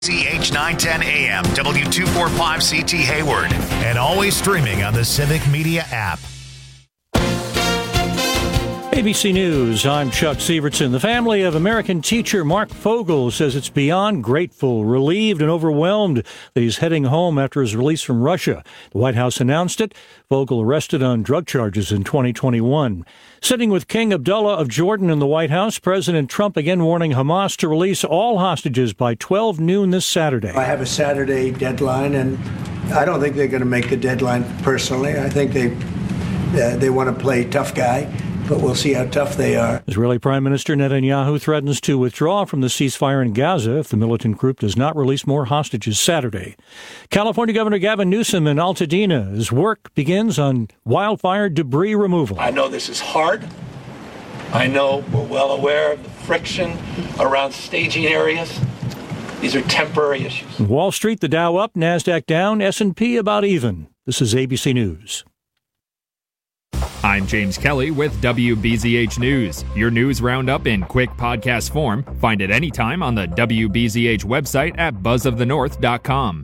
CH 910 AM, W245CT Hayward, and always streaming on the Civic Media app. ABC News, I'm Chuck Sievertson. The family of American teacher Mark Fogel says it's beyond grateful, relieved, and overwhelmed that he's heading home after his release from Russia. The White House announced it. Fogel arrested on drug charges in 2021. Sitting with King Abdullah of Jordan in the White House, President Trump again warning Hamas to release all hostages by 12 noon this Saturday. I have a Saturday deadline, and I don't think they're going to make the deadline personally. I think they want to play tough guy. But we'll see how tough they are. Israeli Prime Minister Netanyahu threatens to withdraw from the ceasefire in Gaza if the militant group does not release more hostages Saturday. California Governor Gavin Newsom in Altadena, his work begins on wildfire debris removal. I know this is hard. I know we're well aware of the friction around staging areas. These are temporary issues. Wall Street, the Dow up, NASDAQ down, S&P about even. This is ABC News. I'm James Kelly with WBZH News, your news roundup in quick podcast form. Find it anytime on the WBZH website at buzzofthenorth.com.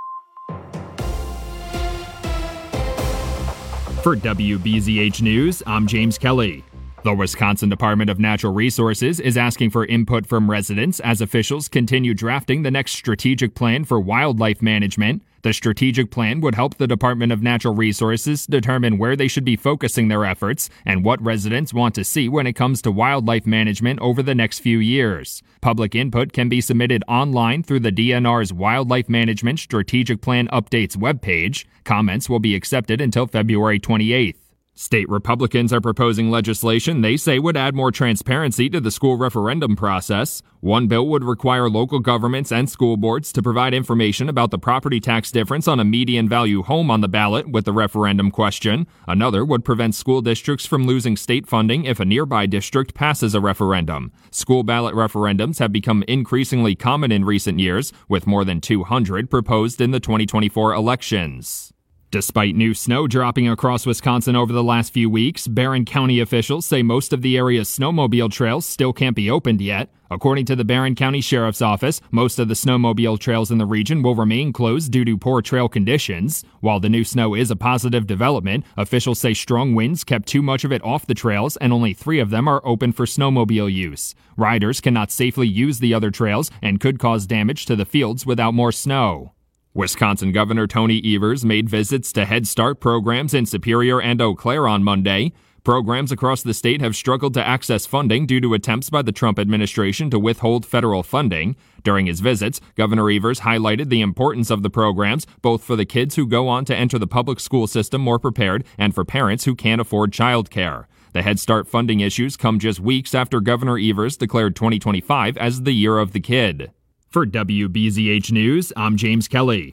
For WBZH News, I'm James Kelly. The Wisconsin Department of Natural Resources is asking for input from residents as officials continue drafting the next strategic plan for wildlife management. The strategic plan would help the Department of Natural Resources determine where they should be focusing their efforts and what residents want to see when it comes to wildlife management over the next few years. Public input can be submitted online through the DNR's Wildlife Management Strategic Plan Updates webpage. Comments will be accepted until February 28th. State Republicans are proposing legislation they say would add more transparency to the school referendum process. One bill would require local governments and school boards to provide information about the property tax difference on a median value home on the ballot with the referendum question. Another would prevent school districts from losing state funding if a nearby district passes a referendum. School ballot referendums have become increasingly common in recent years, with more than 200 proposed in the 2024 elections. Despite new snow dropping across Wisconsin over the last few weeks, Barron County officials say most of the area's snowmobile trails still can't be opened yet. According to the Barron County Sheriff's Office, most of the snowmobile trails in the region will remain closed due to poor trail conditions. While the new snow is a positive development, officials say strong winds kept too much of it off the trails and only 3 of them are open for snowmobile use. Riders cannot safely use the other trails and could cause damage to the fields without more snow. Wisconsin Governor Tony Evers made visits to Head Start programs in Superior and Eau Claire on Monday. Programs across the state have struggled to access funding due to attempts by the Trump administration to withhold federal funding. During his visits, Governor Evers highlighted the importance of the programs, both for the kids who go on to enter the public school system more prepared and for parents who can't afford childcare. The Head Start funding issues come just weeks after Governor Evers declared 2025 as the Year of the Kid. For WBZH News, I'm James Kelly.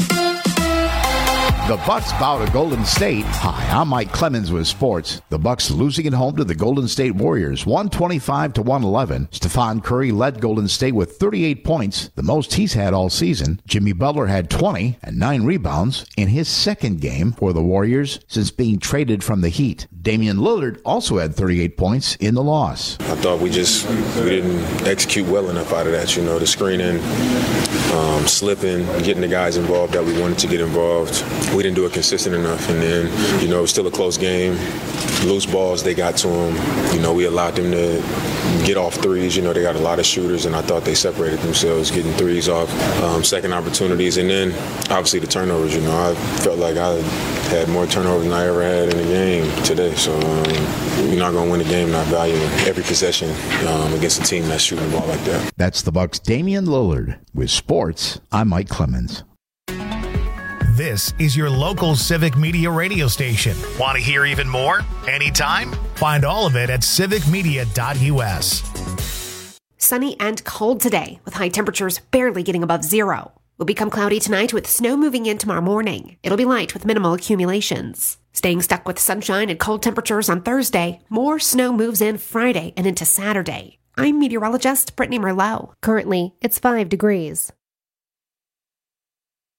The Bucks bow to Golden State. Hi, I'm Mike Clemens with sports. The Bucks losing at home to the Golden State Warriors, 125-111. Stephen Curry led Golden State with 38 points, the most he's had all season. Jimmy Butler had 20 and 9 rebounds in his second game for the Warriors since being traded from the Heat. Damian Lillard also had 38 points in the loss. I thought we didn't execute well enough out of that, the screening, slipping, getting the guys involved that we wanted to get involved. We didn't do it consistent enough, and then, it was still a close game. Loose balls, they got to them. We allowed them to get off threes. They got a lot of shooters, and I thought they separated themselves getting threes off second opportunities. And then, obviously, the turnovers. I felt like I had more turnovers than I ever had in a game today. So you're not going to win a game not valuing every possession against a team that's shooting the ball like that. That's the Bucks' Damian Lillard. With sports, I'm Mike Clemens. This is your local Civic Media radio station. Want to hear even more? Anytime? Find all of it at civicmedia.us. Sunny and cold today, with high temperatures barely getting above zero. Will become cloudy tonight with snow moving in tomorrow morning. It'll be light with minimal accumulations. Staying stuck with sunshine and cold temperatures on Thursday, more snow moves in Friday and into Saturday. I'm meteorologist Brittany Merlot. Currently, it's 5 degrees.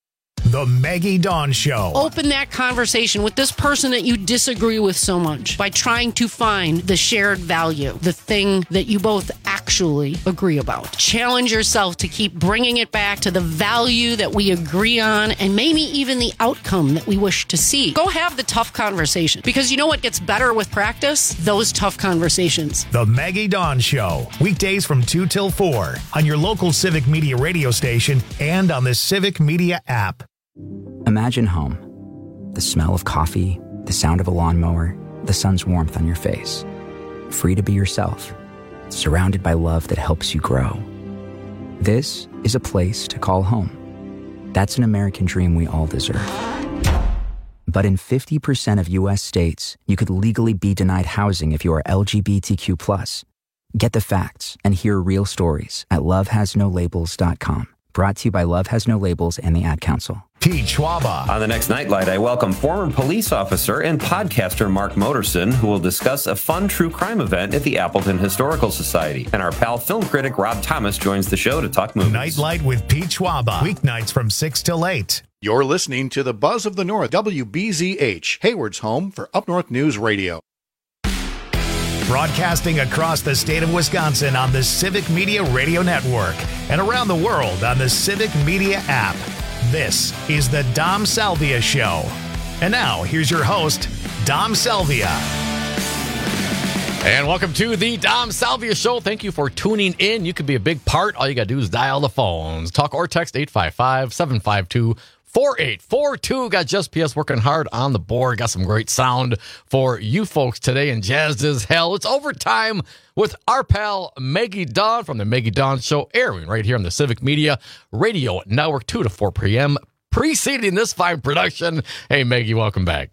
The Maggie Dawn Show. Open that conversation with this person that you disagree with so much by trying to find the shared value, the thing that you both actually agree about. Challenge yourself to keep bringing it back to the value that we agree on and maybe even the outcome that we wish to see. Go have the tough conversation, because you know what gets better with practice? Those tough conversations. The Maggie Dawn Show. Weekdays from 2 till 4 on your local Civic Media radio station and on the Civic Media app. Imagine home. The smell of coffee, the sound of a lawnmower, the sun's warmth on your face. Free to be yourself, surrounded by love that helps you grow. This is a place to call home. That's an American dream we all deserve. But in 50% of U.S. states, you could legally be denied housing if you are LGBTQ+. Get the facts and hear real stories at lovehasnolabels.com. Brought to you by Love Has No Labels and the Ad Council. Pete Schwaba. On the next Nightlight, I welcome former police officer and podcaster Mark Motorson, who will discuss a fun true crime event at the Appleton Historical Society. And our pal film critic Rob Thomas joins the show to talk movies. Nightlight with Pete Schwaba. Weeknights from 6 till 8. You're listening to the Buzz of the North, WBZH, Hayward's home for Up North News Radio. Broadcasting across the state of Wisconsin on the Civic Media Radio Network and around the world on the Civic Media app. This is the Dom Salvia Show. And now, here's your host, Dom Salvia. And welcome to the Dom Salvia Show. Thank you for tuning in. You could be a big part. All you got to do is dial the phones. Talk or text 855-752-4842. Got Just PS working hard on the board. Got some great sound for you folks today. And jazzed as hell. It's overtime with our pal Maggie Dawn from the Maggie Dawn Show, airing right here on the Civic Media Radio Network, 2 to 4 p.m. Preceding this fine production. Hey, Maggie, welcome back.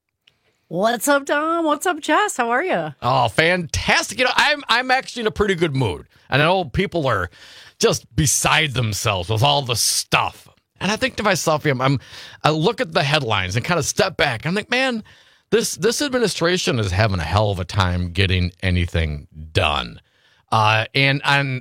What's up, Dom? What's up, Jess? How are you? Oh, fantastic. You know, I'm actually in a pretty good mood. And I know people are just beside themselves with all the stuff. And I think to myself, I look at the headlines and kind of step back. I'm like, man, this administration is having a hell of a time getting anything done. And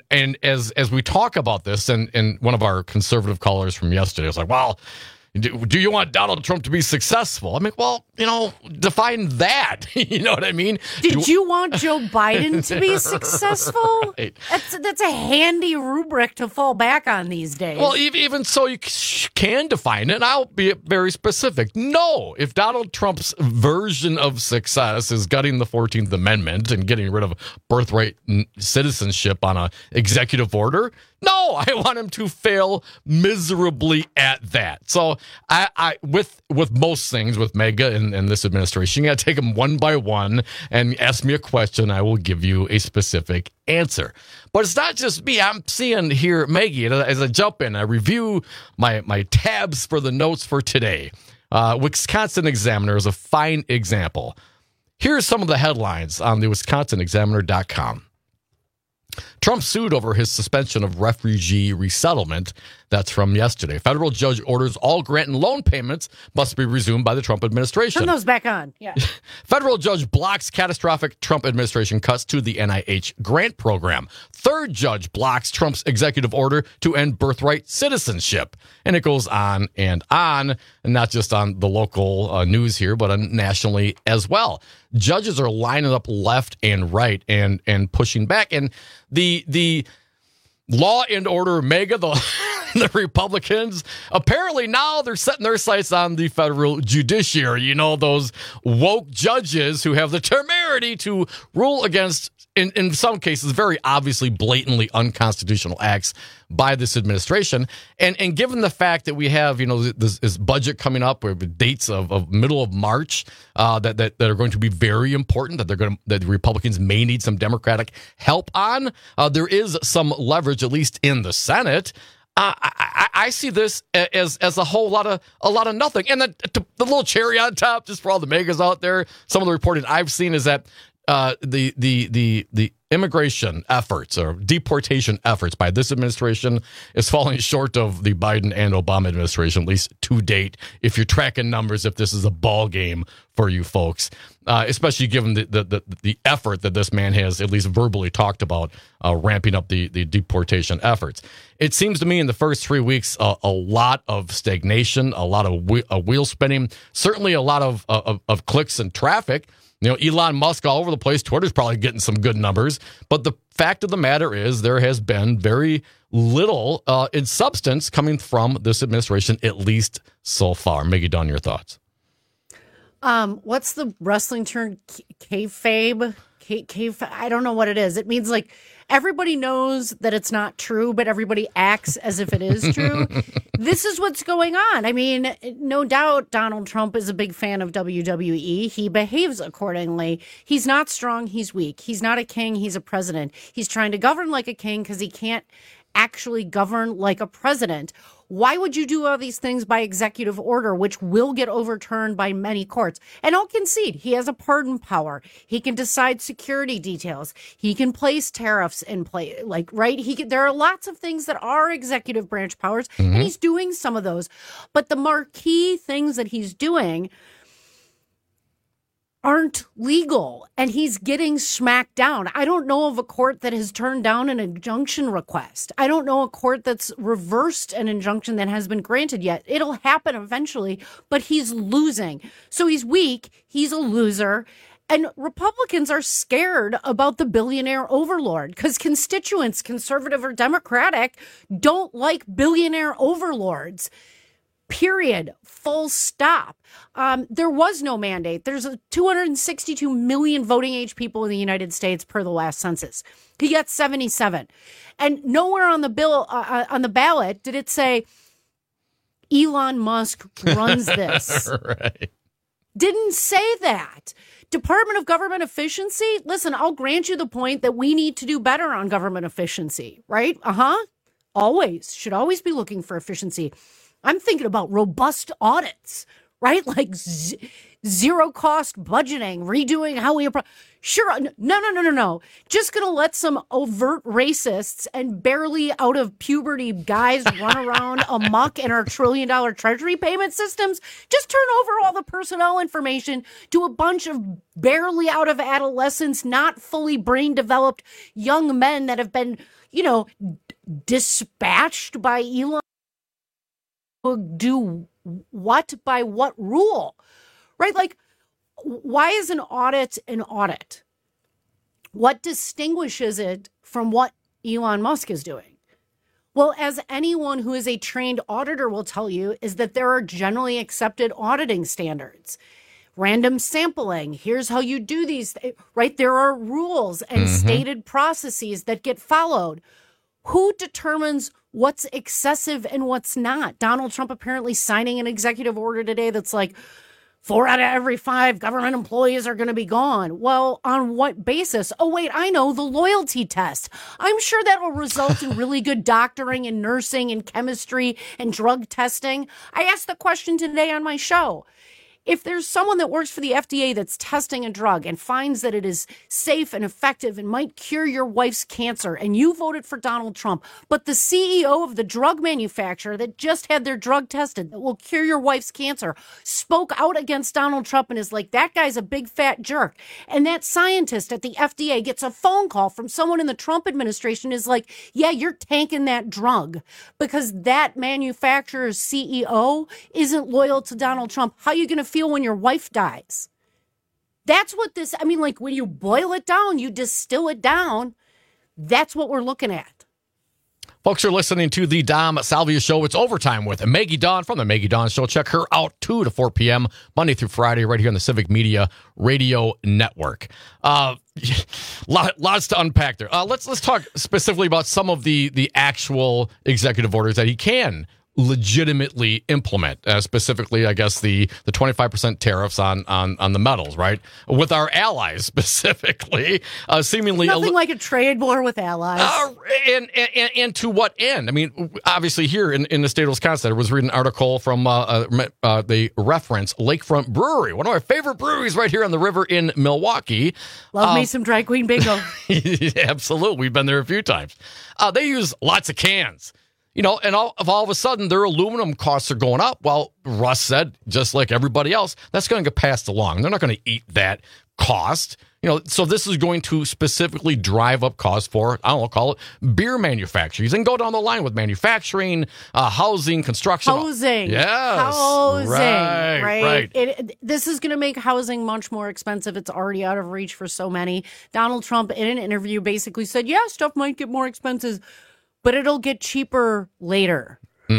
as we talk about this, and one of our conservative callers from yesterday was like, well, do you want Donald Trump to be successful? I'm like, well, define that. You know what I mean? Did you want Joe Biden to be successful? Right. That's a handy rubric to fall back on these days. Well, even so, you can define it, and I'll be very specific. No, if Donald Trump's version of success is gutting the 14th Amendment and getting rid of birthright citizenship on an executive order, no, I want him to fail miserably at that. So I with most things, with Mega and this administration, you got to take them one by one and ask me a question. I will give you a specific answer. But it's not just me. I'm seeing here, Maggie, as I jump in, I review my tabs for the notes for today. Wisconsin Examiner is a fine example. Here's some of the headlines on the WisconsinExaminer.com. Trump sued over his suspension of refugee resettlement. That's from yesterday. Federal judge orders all grant and loan payments must be resumed by the Trump administration. Turn those back on. Yeah. Federal judge blocks catastrophic Trump administration cuts to the NIH grant program. Third judge blocks Trump's executive order to end birthright citizenship. And it goes on, and not just on the local news here, but nationally as well. Judges are lining up left and right and pushing back. And the law and order mega, the Republicans, apparently now they're setting their sights on the federal judiciary. You know, those woke judges who have the temerity to rule against, in some cases, very obviously blatantly unconstitutional acts by this administration. And given the fact that we have, this budget coming up with dates of middle of March that are going to be very important, that the Republicans may need some Democratic help on, there is some leverage, at least in the Senate. I see this as a whole lot of nothing. And the little cherry on top, just for all the megas out there, some of the reporting I've seen is that the immigration efforts or deportation efforts by this administration is falling short of the Biden and Obama administration, at least to date, if you're tracking numbers, if this is a ball game for you folks, especially given the effort that this man has at least verbally talked about ramping up the deportation efforts. It seems to me in the first 3 weeks, a lot of stagnation, a lot of wheel spinning, certainly a lot of clicks and traffic. You know, Elon Musk all over the place. Twitter's probably getting some good numbers. But the fact of the matter is there has been very little in substance coming from this administration, at least so far. Maggie Dawn, your thoughts? What's the wrestling term? Kayfabe? I don't know what it is. It means like everybody knows that it's not true, but everybody acts as if it is true. This is what's going on. I mean, no doubt Donald Trump is a big fan of WWE. He behaves accordingly. He's not strong. He's weak. He's not a king. He's a president. He's trying to govern like a king because he can't actually govern like a president. Why would you do all these things by executive order, which will get overturned by many courts? And I'll concede, he has a pardon power. He can decide security details. He can place tariffs in place, there are lots of things that are executive branch powers, and he's doing some of those. But the marquee things that he's doing aren't legal, and he's getting smacked down. I don't know of a court that has turned down an injunction request. I don't know a court that's reversed an injunction that has been granted yet. It'll happen eventually, but he's losing. So he's weak, he's a loser, and Republicans are scared about the billionaire overlord because constituents, conservative or Democratic, don't like billionaire overlords. Period. Full stop. There was no mandate. There's 262 million voting age people in the United States per the last census. He got 77. And nowhere on the bill, on the ballot, did it say Elon Musk runs this. Right. Didn't say that. Department of Government Efficiency. Listen, I'll grant you the point that we need to do better on government efficiency, right? Always. Should always be looking for efficiency. I'm thinking about robust audits, right? Like zero cost budgeting, redoing how we approach. Sure. No. Just going to let some overt racists and barely out of puberty guys run around amok in our $1 trillion treasury payment systems. Just turn over all the personnel information to a bunch of barely out of adolescence, not fully brain developed young men that have been, dispatched by Elon. Do what by what rule, right? Like, why is an audit an audit? What distinguishes it from what Elon Musk is doing? Well, as anyone who is a trained auditor will tell you, is that there are generally accepted auditing standards. Random sampling, here's how you do these, right? There are rules and stated processes that get followed. Who determines what's excessive and what's not? Donald Trump apparently signing an executive order today that's like 4 out of every 5 government employees are going to be gone. Well, on what basis? Oh, wait, I know, the loyalty test. I'm sure that will result in really good doctoring and nursing and chemistry and drug testing. I asked the question today on my show. If there's someone that works for the FDA that's testing a drug and finds that it is safe and effective and might cure your wife's cancer, and you voted for Donald Trump, but the CEO of the drug manufacturer that just had their drug tested that will cure your wife's cancer spoke out against Donald Trump and is like, that guy's a big fat jerk. And that scientist at the FDA gets a phone call from someone in the Trump administration is like, yeah, you're tanking that drug because that manufacturer's CEO isn't loyal to Donald Trump. How are you going to feel when your wife dies? That's what this, when you boil it down, you distill it down. That's what we're looking at. Folks are listening to the Dom Salvia Show. It's Overtime with Maggie Dawn from the Maggie Dawn Show. Check her out 2 to 4 p.m. Monday through Friday right here on the Civic Media Radio Network. Lots to unpack there. Let's talk specifically about some of the actual executive orders that he can legitimately implement, specifically, I guess, the 25% tariffs on the metals, right? With our allies specifically, seemingly nothing like a trade war with allies. And to what end? I mean, obviously here in the state of Wisconsin, I was reading an article from the reference Lakefront Brewery, one of our favorite breweries right here on the river in Milwaukee. Love me some Drag Queen Bingo. Absolutely. We've been there a few times. They use lots of cans. And all of a sudden, their aluminum costs are going up. Well, Russ said, just like everybody else, that's going to get passed along. They're not going to eat that cost. So this is going to specifically drive up costs for, call it beer manufacturers. And go down the line with manufacturing, housing, construction. Housing. Yes. Housing. Right. This is going to make housing much more expensive. It's already out of reach for so many. Donald Trump, in an interview, basically said, stuff might get more expensive, but it'll get cheaper later.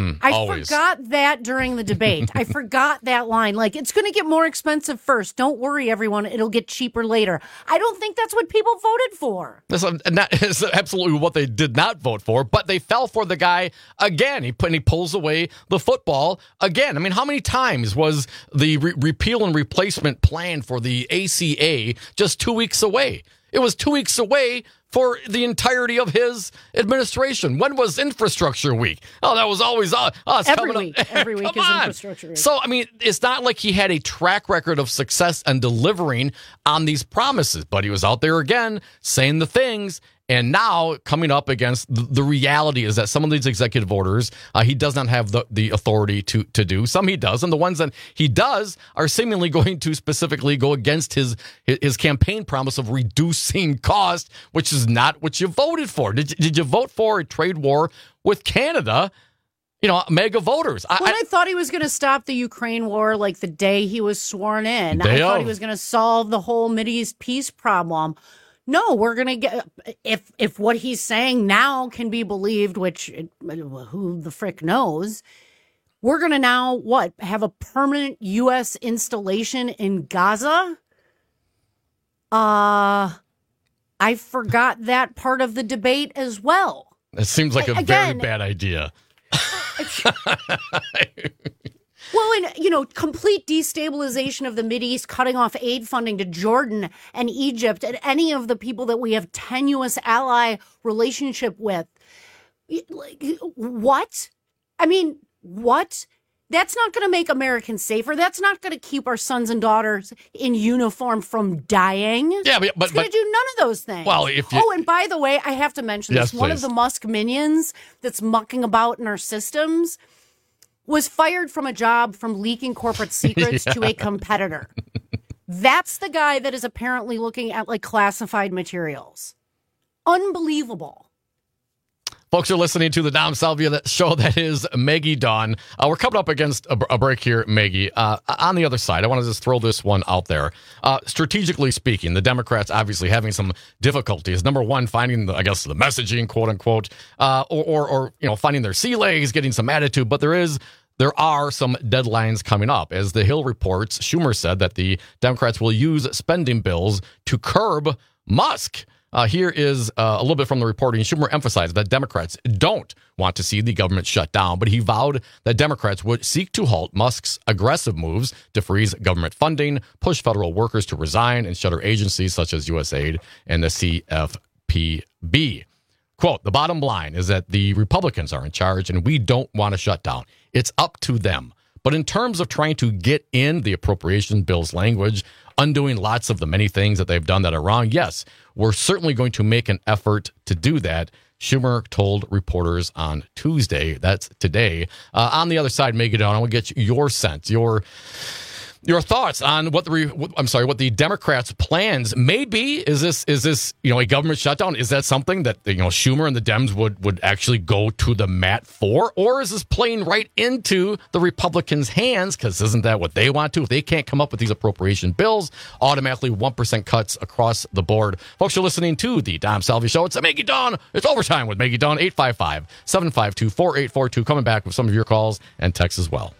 I forgot that during the debate. I forgot that line. Like, it's going to get more expensive first. Don't worry, everyone. It'll get cheaper later. I don't think that's what people voted for. That's absolutely what they did not vote for, but they fell for the guy again. He pulls away the football again. I mean, how many times was the repeal and replacement plan for the ACA just 2 weeks away? It was 2 weeks away for the entirety of his administration. When was Infrastructure Week? Oh, that was always us. Every week is Infrastructure Week. So, I mean, it's not like he had a track record of success and delivering on these promises, but he was out there again saying the things. And now coming up against the reality is that some of these executive orders, he does not have the authority to do. Some he does. And the ones that he does are seemingly going to specifically go against his campaign promise of reducing cost, which is not what you voted for. Did you vote for a trade war with Canada? Mega voters. I thought he was going to stop the Ukraine war like the day he was sworn in. I thought he was going to solve the whole Mideast peace problem. No, we're going to get, if what he's saying now can be believed, which who the frick knows, we're going to now, have a permanent U.S. installation in Gaza? I forgot that part of the debate as well. It seems like a very bad idea. Well, and, complete destabilization of the Mideast, cutting off aid funding to Jordan and Egypt and any of the people that we have tenuous ally relationship with. What? I mean, what? That's not going to make Americans safer. That's not going to keep our sons and daughters in uniform from dying. Yeah, but it's going to do none of those things. Well, and by the way, I have to mention this. One of the Musk minions that's mucking about in our systems was fired from a job from leaking corporate secrets to a competitor. That's the guy that is apparently looking at classified materials. Unbelievable. Folks are listening to the Dom Salvia show. That is Maggie Dawn. We're coming up against a break here, Maggie. On the other side, I want to just throw this one out there. Strategically speaking, the Democrats obviously having some difficulties. Number one, finding the messaging, quote unquote, or finding their sea legs, getting some attitude. But there are some deadlines coming up. As the Hill reports, Schumer said that the Democrats will use spending bills to curb Musk. Here is a little bit from the reporting. Schumer emphasized that Democrats don't want to see the government shut down, but he vowed that Democrats would seek to halt Musk's aggressive moves to freeze government funding, push federal workers to resign, and shutter agencies such as USAID and the CFPB. Quote, the bottom line is that the Republicans are in charge and we don't want to shut down. It's up to them. But in terms of trying to get in the appropriation bill's language, undoing lots of the many things that they've done that are wrong, yes, we're certainly going to make an effort to do that, Schumer told reporters on Tuesday. That's today. On the other side, Maggie Dawn, I want to get your sense, your thoughts on what the Democrats' plans may be. Is this a government shutdown? Is that something that Schumer and the Dems would actually go to the mat for, or is this playing right into the Republicans' hands? Because isn't that what they want to? If they can't come up with these appropriation bills, automatically 1% cuts across the board. Folks, you're listening to the Dom Salvia Show. It's a Maggie Dawn. It's overtime with Maggie Dawn. 855-752-4842. Coming back with some of your calls and texts as well.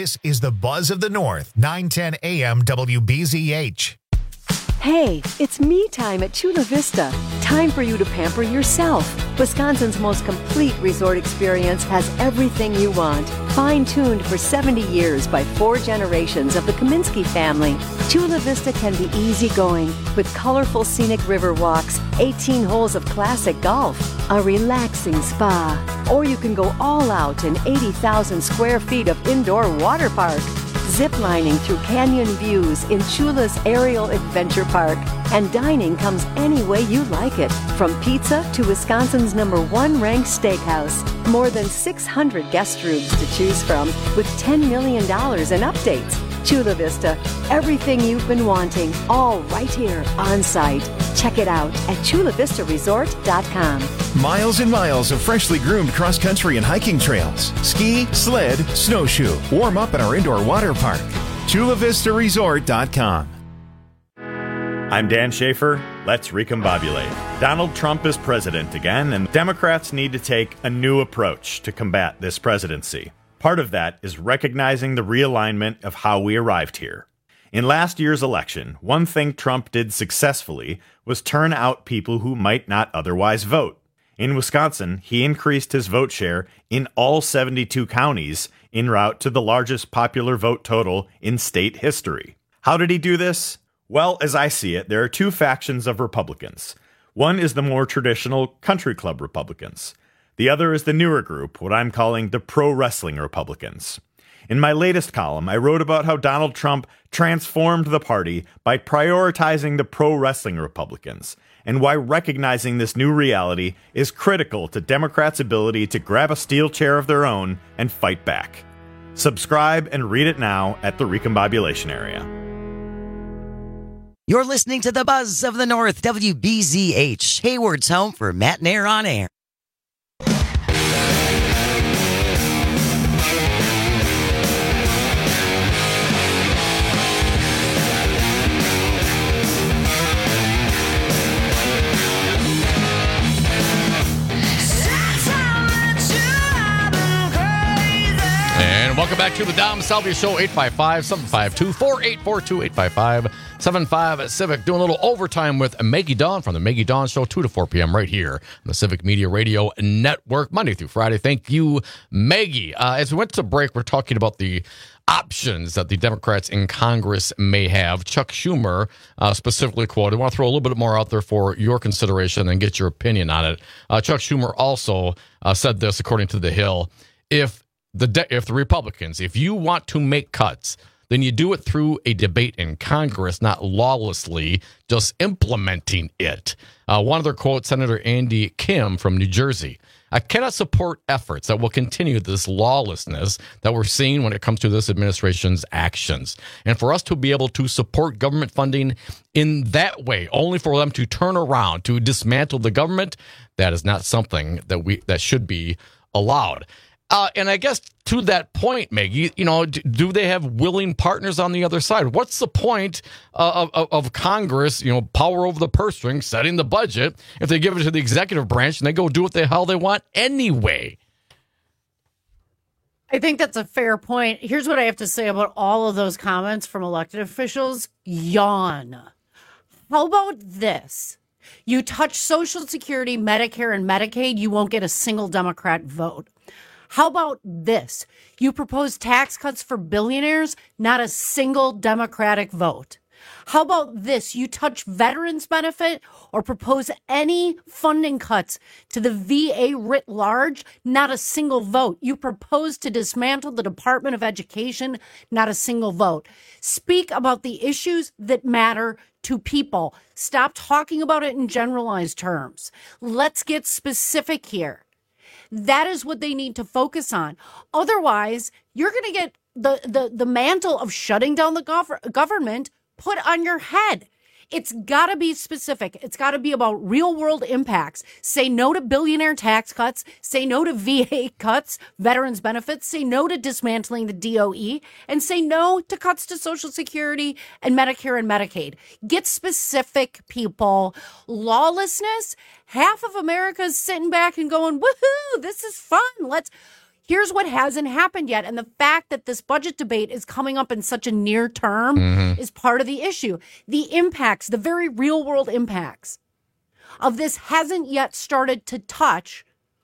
This is the Buzz of the North, 910 AM WBZH. Hey, it's me time at Chula Vista. Time for you to pamper yourself. Wisconsin's most complete resort experience has everything you want. Fine-tuned for 70 years by 4 generations of the Kaminsky family. Chula Vista can be easygoing with colorful scenic river walks, 18 holes of classic golf, a relaxing spa. Or you can go all out in 80,000 square feet of indoor water park. Ziplining through canyon views in Chula's Aerial Adventure Park. And dining comes any way you like it, from pizza to Wisconsin's #1 ranked steakhouse. More than 600 guest rooms to choose from, with $10 million in updates. Chula Vista, everything you've been wanting, all right here on site. Check it out at chulavistaresort.com. Miles and miles of freshly groomed cross-country and hiking trails. Ski, sled, snowshoe. Warm up at our indoor water park. chulavistaresort.com. I'm Dan Schaefer. Let's recombobulate. Donald Trump is president again, and Democrats need to take a new approach to combat this presidency. Part of that is recognizing the realignment of how we arrived here. In last year's election, one thing Trump did successfully was turn out people who might not otherwise vote. In Wisconsin, he increased his vote share in all 72 counties en route to the largest popular vote total in state history. How did he do this? Well, as I see it, there are 2 factions of Republicans. One is the more traditional country club Republicans. The other is the newer group, what I'm calling the pro-wrestling Republicans. In my latest column, I wrote about how Donald Trump transformed the party by prioritizing the pro-wrestling Republicans, and why recognizing this new reality is critical to Democrats' ability to grab a steel chair of their own and fight back. Subscribe and read it now at the Recombobulation Area. You're listening to the Buzz of the North, WBZH, Hayward's home for Matt and Air on Air. And welcome back to the Dom Salvia Show, 855-752-4842, 855-75-CIVIC. Doing a little overtime with Maggie Dawn from the Maggie Dawn Show, 2 to 4 p.m. right here on the Civic Media Radio Network, Monday through Friday. Thank you, Maggie. As we went to break, we're talking about the options that the Democrats in Congress may have. Chuck Schumer specifically quoted. I want to throw a little bit more out there for your consideration and get your opinion on it. Chuck Schumer also said this, according to The Hill, if the Republicans, if you want to make cuts, then you do it through a debate in Congress, not lawlessly just implementing it. One other quote, Senator Andy Kim from New Jersey. I cannot support efforts that will continue this lawlessness that we're seeing when it comes to this administration's actions. And for us to be able to support government funding in that way, only for them to turn around, to dismantle the government, that is not something that should be allowed. And I guess to that point, Maggie, do they have willing partners on the other side? What's the point of Congress, power over the purse string, setting the budget, if they give it to the executive branch and they go do what the hell they want anyway? I think that's a fair point. Here's what I have to say about all of those comments from elected officials. Yawn. How about this? You touch Social Security, Medicare, and Medicaid, you won't get a single Democrat vote. How about this? You propose tax cuts for billionaires, not a single Democratic vote. How about this? You touch veterans benefit or propose any funding cuts to the VA writ large, not a single vote. You propose to dismantle the Department of Education, not a single vote. Speak about the issues that matter to people. Stop talking about it in generalized terms. Let's get specific here. That is what they need to focus on. Otherwise, you're going to get the mantle of shutting down the government put on your head. It's got to be specific. It's got to be about real world impacts. Say no to billionaire tax cuts. Say no to VA cuts, veterans benefits. Say no to dismantling the DOE, and say no to cuts to Social Security and Medicare and Medicaid. Get specific, people. Lawlessness. Half of America is sitting back and going, woohoo, this is fun. Here's what hasn't happened yet. And the fact that this budget debate is coming up in such a near term is part of the issue. The impacts, the very real world impacts of this hasn't yet started to touch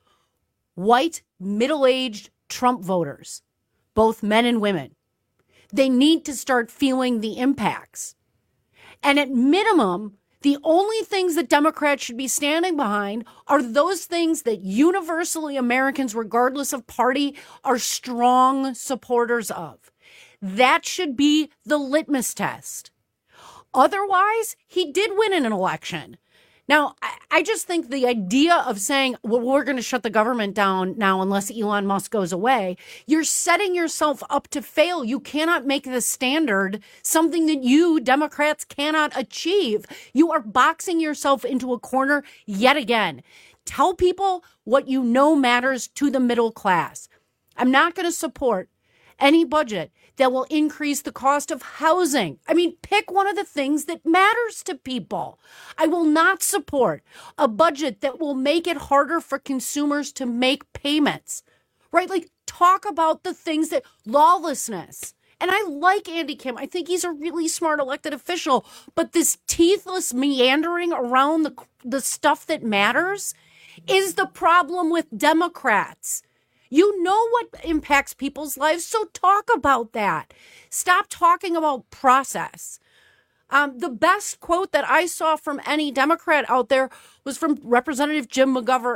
white, middle-aged Trump voters, both men and women. They need to start feeling the impacts. And at minimum, the only things that Democrats should be standing behind are those things that universally Americans, regardless of party, are strong supporters of. That should be the litmus test. Otherwise, he did win an election. Now, I just think the idea of saying, well, we're going to shut the government down now unless Elon Musk goes away, you're setting yourself up to fail. You cannot make the standard something that you Democrats cannot achieve. You are boxing yourself into a corner yet again. Tell people what you know matters to the middle class. I'm not going to support any budget that will increase the cost of housing. I mean, pick one of the things that matters to people. I will not support a budget that will make it harder for consumers to make payments, right? Like, talk about the things that lawlessness. And I like Andy Kim. I think he's a really smart elected official. But this teethless meandering around the stuff that matters is the problem with Democrats. You know what impacts people's lives, so talk about that. Stop talking about process. The best quote that I saw from any Democrat out there was from Representative Jim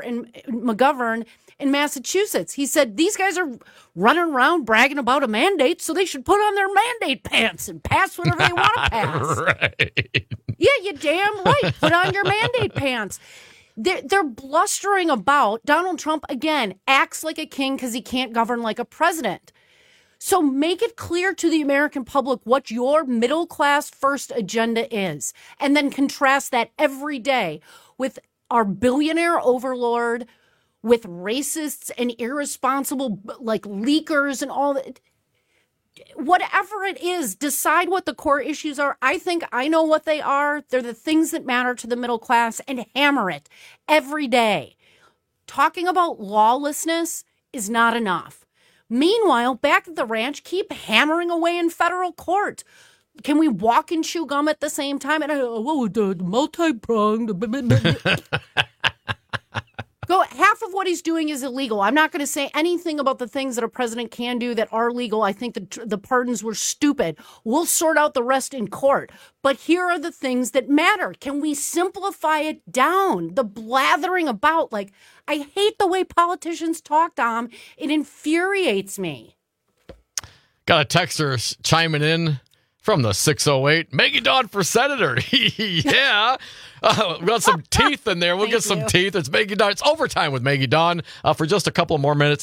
McGovern in Massachusetts. He said, these guys are running around bragging about a mandate, so they should put on their mandate pants and pass whatever they want to pass. Right. Yeah, you damn right. Put on your mandate pants. They're blustering about. Donald Trump, again, acts like a king because he can't govern like a president. So make it clear to the American public what your middle class first agenda is, and then contrast that every day with our billionaire overlord, with racists and irresponsible like leakers and all that. Whatever it is, decide what the core issues are. I think I know what they are. They're the things that matter to the middle class, and hammer it every day. Talking about lawlessness is not enough. Meanwhile, back at the ranch, keep hammering away in federal court. Can we walk and chew gum at the same time? And the multi-pronged. Go. Half of what he's doing is illegal. I'm not going to say anything about the things that a president can do that are legal. I think the pardons were stupid. We'll sort out the rest in court. But here are the things that matter. Can we simplify it down? The blathering about, like, I hate the way politicians talk, Dom. It infuriates me. Got a texter chiming in from the 608. Maggie Dawn for senator. Yeah. We got some teeth in there. We'll get some teeth. It's Maggie Dawn. It's overtime with Maggie Dawn for just a couple more minutes.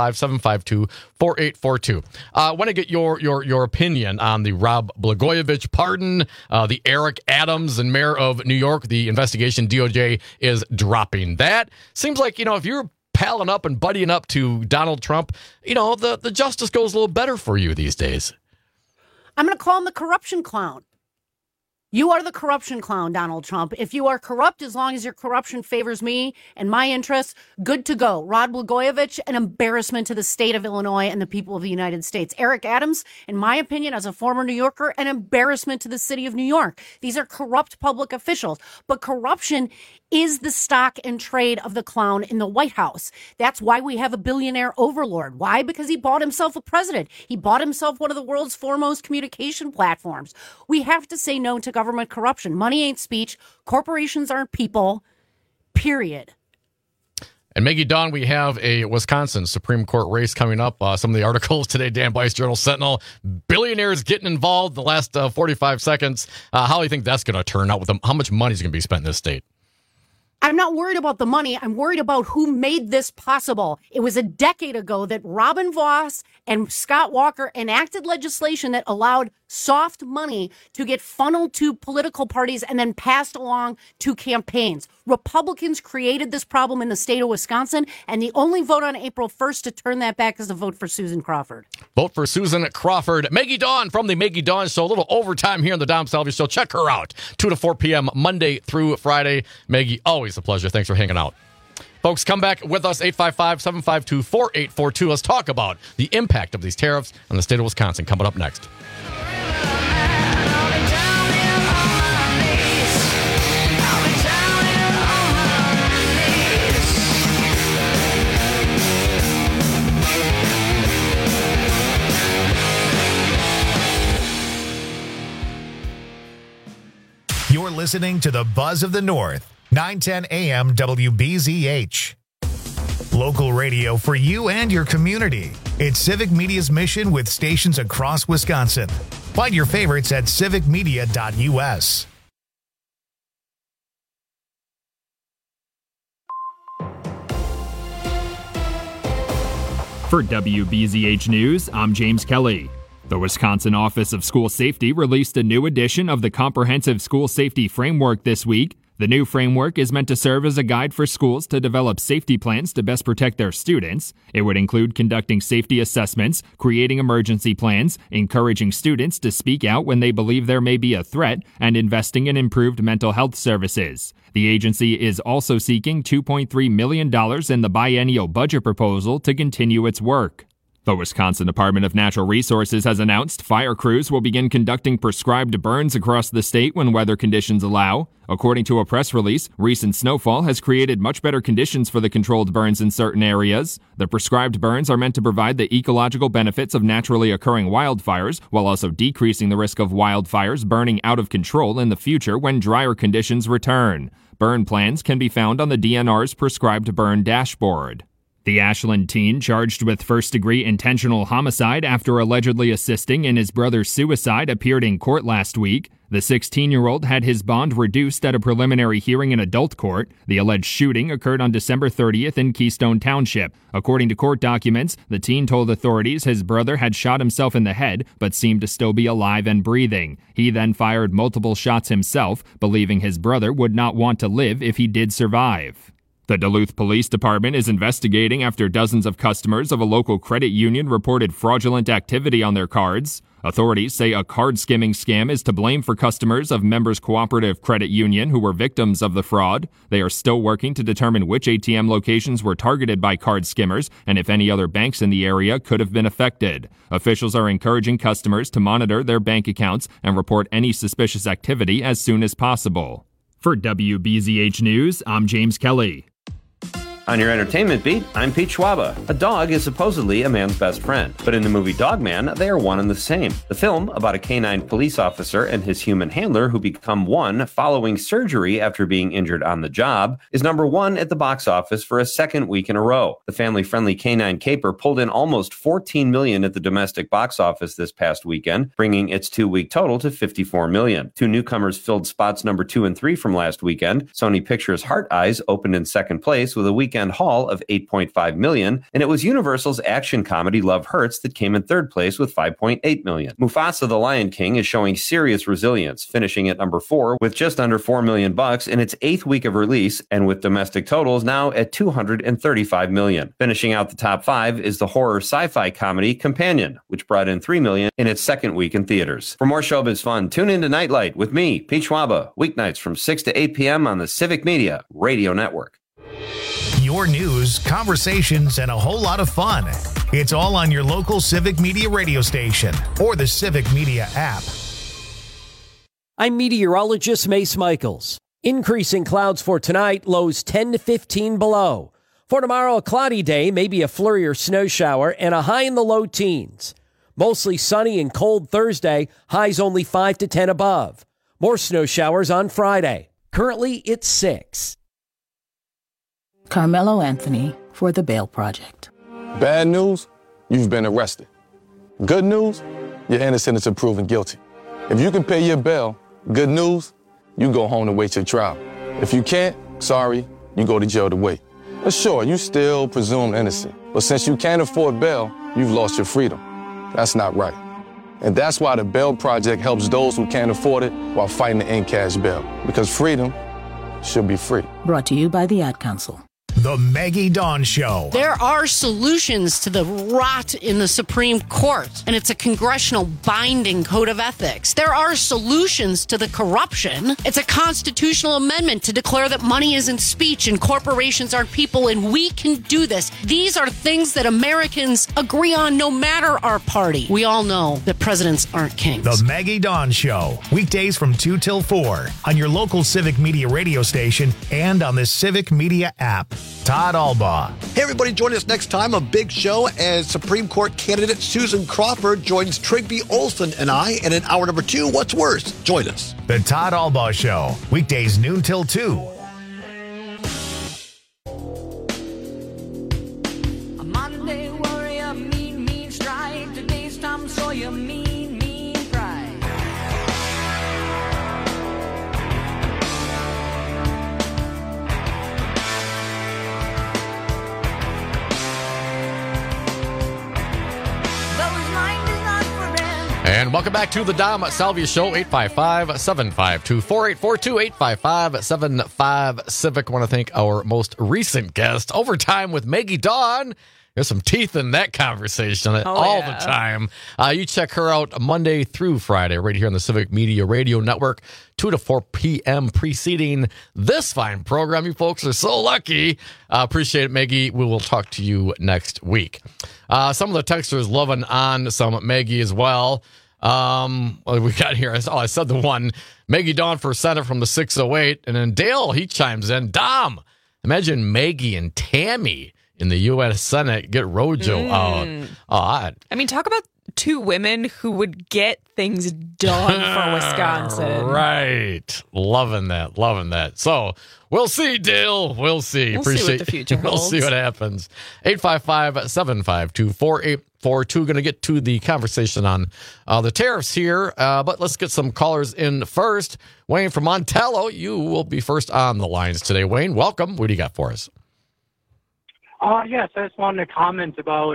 855-752-4842. I want to get your opinion on the Rod Blagojevich pardon, the Eric Adams and mayor of New York. The investigation DOJ is dropping that. Seems like, if you're palling up and buddying up to Donald Trump, the justice goes a little better for you these days. I'm going to call him the corruption clown. You are the corruption clown, Donald Trump. If you are corrupt, as long as your corruption favors me and my interests, good to go. Rod Blagojevich, an embarrassment to the state of Illinois and the people of the United States. Eric Adams, in my opinion, as a former New Yorker, an embarrassment to the city of New York. These are corrupt public officials. But corruption is the stock and trade of the clown in the White House. That's why we have a billionaire overlord. Why? Because he bought himself a president. He bought himself one of the world's foremost communication platforms. We have to say no to government corruption. Money ain't speech. Corporations aren't people. Period. And Maggie Dawn, we have a Wisconsin Supreme Court race coming up. Some of the articles today, Dan Bice, Journal Sentinel. Billionaires getting involved in the last 45 seconds. How do you think that's going to turn out with them? How much money is going to be spent in this state? I'm not worried about the money. I'm worried about who made this possible. It was a decade ago that Robin Vos and Scott Walker enacted legislation that allowed soft money to get funneled to political parties and then passed along to campaigns. Republicans created this problem in the state of Wisconsin, and the only vote on April 1st to turn that back is a vote for Susan Crawford. Vote for Susan Crawford. Maggie Dawn from the Maggie Dawn Show. A little overtime here on the Dom Salvi Show. Check her out. 2 to 4 p.m. Monday through Friday. Maggie, always a pleasure. Thanks for hanging out. Folks, come back with us, 855-752-4842. Let's talk about the impact of these tariffs on the state of Wisconsin. Coming up next. You're listening to the Buzz of the North, 910 AM WBZH. Local radio for you and your community. It's Civic Media's mission with stations across Wisconsin. Find your favorites at civicmedia.us. For WBZH News, I'm James Kelly. The Wisconsin Office of School Safety released a new edition of the Comprehensive School Safety Framework this week. The new framework is meant to serve as a guide for schools to develop safety plans to best protect their students. It would include conducting safety assessments, creating emergency plans, encouraging students to speak out when they believe there may be a threat, and investing in improved mental health services. The agency is also seeking $2.3 million in the biennial budget proposal to continue its work. The Wisconsin Department of Natural Resources has announced fire crews will begin conducting prescribed burns across the state when weather conditions allow. According to a press release, recent snowfall has created much better conditions for the controlled burns in certain areas. The prescribed burns are meant to provide the ecological benefits of naturally occurring wildfires, while also decreasing the risk of wildfires burning out of control in the future when drier conditions return. Burn plans can be found on the DNR's prescribed burn dashboard. The Ashland teen charged with first-degree intentional homicide after allegedly assisting in his brother's suicide appeared in court last week. The 16-year-old had his bond reduced at a preliminary hearing in adult court. The alleged shooting occurred on December 30th in Keystone Township. According to court documents, the teen told authorities his brother had shot himself in the head but seemed to still be alive and breathing. He then fired multiple shots himself, believing his brother would not want to live if he did survive. The Duluth Police Department is investigating after dozens of customers of a local credit union reported fraudulent activity on their cards. Authorities say a card skimming scam is to blame for customers of Members Cooperative Credit Union who were victims of the fraud. They are still working to determine which ATM locations were targeted by card skimmers and if any other banks in the area could have been affected. Officials are encouraging customers to monitor their bank accounts and report any suspicious activity as soon as possible. For WBZH News, I'm James Kelly. On your entertainment beat, I'm Pete Schwaba. A dog is supposedly a man's best friend, but in the movie Dog Man, they are one and the same. The film, about a canine police officer and his human handler who become one following surgery after being injured on the job, is number one at the box office for a second week in a row. The family-friendly canine caper pulled in almost $14 million at the domestic box office this past weekend, bringing its two-week total to $54 million. Two newcomers filled spots number 2 and 3 from last weekend. Sony Pictures' Heart Eyes opened in second place with a weekend haul of $8.5 million, and it was Universal's action comedy Love Hurts that came in third place with $5.8 million. Mufasa the Lion King is showing serious resilience, finishing at number 4 with just under $4 million in its 8th week of release, and with domestic totals now at $235 million. Finishing out the top 5 is the horror sci-fi comedy Companion, which brought in $3 million in its second week in theaters. For more showbiz fun, tune in to Nightlight with me, Pete Schwaba, weeknights from 6 to 8 p.m. on the Civic Media Radio Network. Your news, conversations, and a whole lot of fun. It's all on your local Civic Media radio station or the Civic Media app. I'm meteorologist Mace Michaels. Increasing clouds for tonight, lows 10 to 15 below. For tomorrow, a cloudy day, maybe a flurry or snow shower, and a high in the low teens. Mostly sunny and cold Thursday, highs only 5 to 10 above. More snow showers on Friday. Currently, it's 6. Carmelo Anthony for the Bail Project. Bad news, you've been arrested. Good news, you're innocent until proven guilty. If you can pay your bail, good news, you go home to wait your trial. If you can't, sorry, you go to jail to wait. But sure, you still presumed innocent. But since you can't afford bail, you've lost your freedom. That's not right. And that's why the Bail Project helps those who can't afford it while fighting to end cash bail. Because freedom should be free. Brought to you by the Ad Council. The Maggie Dawn Show. There are solutions to the rot in the Supreme Court, and it's a congressional binding code of ethics. There are solutions to the corruption. It's a constitutional amendment to declare that money isn't speech and corporations aren't people, and we can do this. These are things that Americans agree on no matter our party. We all know that presidents aren't kings. The Maggie Dawn Show. Weekdays from 2 till 4 on your local Civic Media radio station and on the Civic Media app. Todd Albaugh. Hey, everybody, join us next time. A big show as Supreme Court candidate Susan Crawford joins Trigby Olson and I. And in hour number 2, What's Worse? Join us. The Todd Albaugh Show. Weekdays noon till 2. A Monday warrior, mean strike. Today's Tom Sawyer, mean pride. And welcome back to the Dom Salvia Show, 855-752-4842, 855-75-CIVIC. I want to thank our most recent guest, Overtime with Maggie Dawn. There's some teeth in that conversation the time. You check her out Monday through Friday right here on the Civic Media Radio Network, 2 to 4 p.m. preceding this fine program. You folks are so lucky. Appreciate it, Maggie. We will talk to you next week. Some of the texters loving on some Maggie as well. What we got here? I said the one, Maggie Dawn for Senate from the 608. And then Dale, he chimes in. Dom, imagine Maggie and Tammy in the U.S. Senate get Rojo out. I mean, talk about two women who would get things done for Wisconsin. Right. Loving that. So we'll see, Dale. We'll see. We'll see what the future holds. We'll see what happens. 855-752-4842. Going to get to the conversation on the tariffs here, but let's get some callers in first. Wayne from Montello, you will be first on the lines today. Wayne, welcome. What do you got for us? Yes, I just wanted to comment about,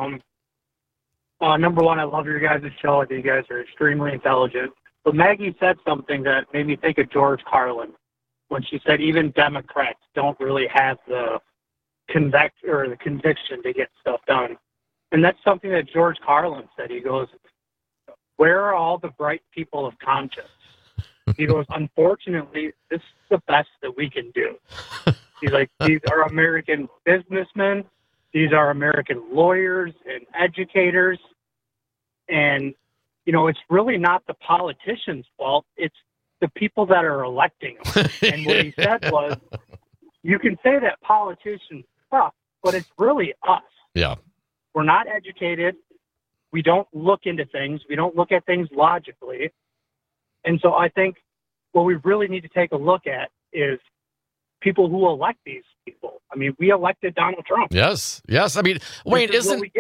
number one, I love your guys' show. I think you guys are extremely intelligent. But Maggie said something that made me think of George Carlin when she said even Democrats don't really have the conviction to get stuff done. And that's something that George Carlin said. He goes, where are all the bright people of conscience? He goes, unfortunately, this is the best that we can do. He's like, these are American businessmen. These are American lawyers and educators. And, it's really not the politicians' fault. It's the people that are electing them. And what he said was, you can say that politicians suck, but it's really us. Yeah. We're not educated. We don't look into things. We don't look at things logically. And so I think what we really need to take a look at is people who elect these people. I mean, we elected Donald Trump. Yes. I mean, Wayne,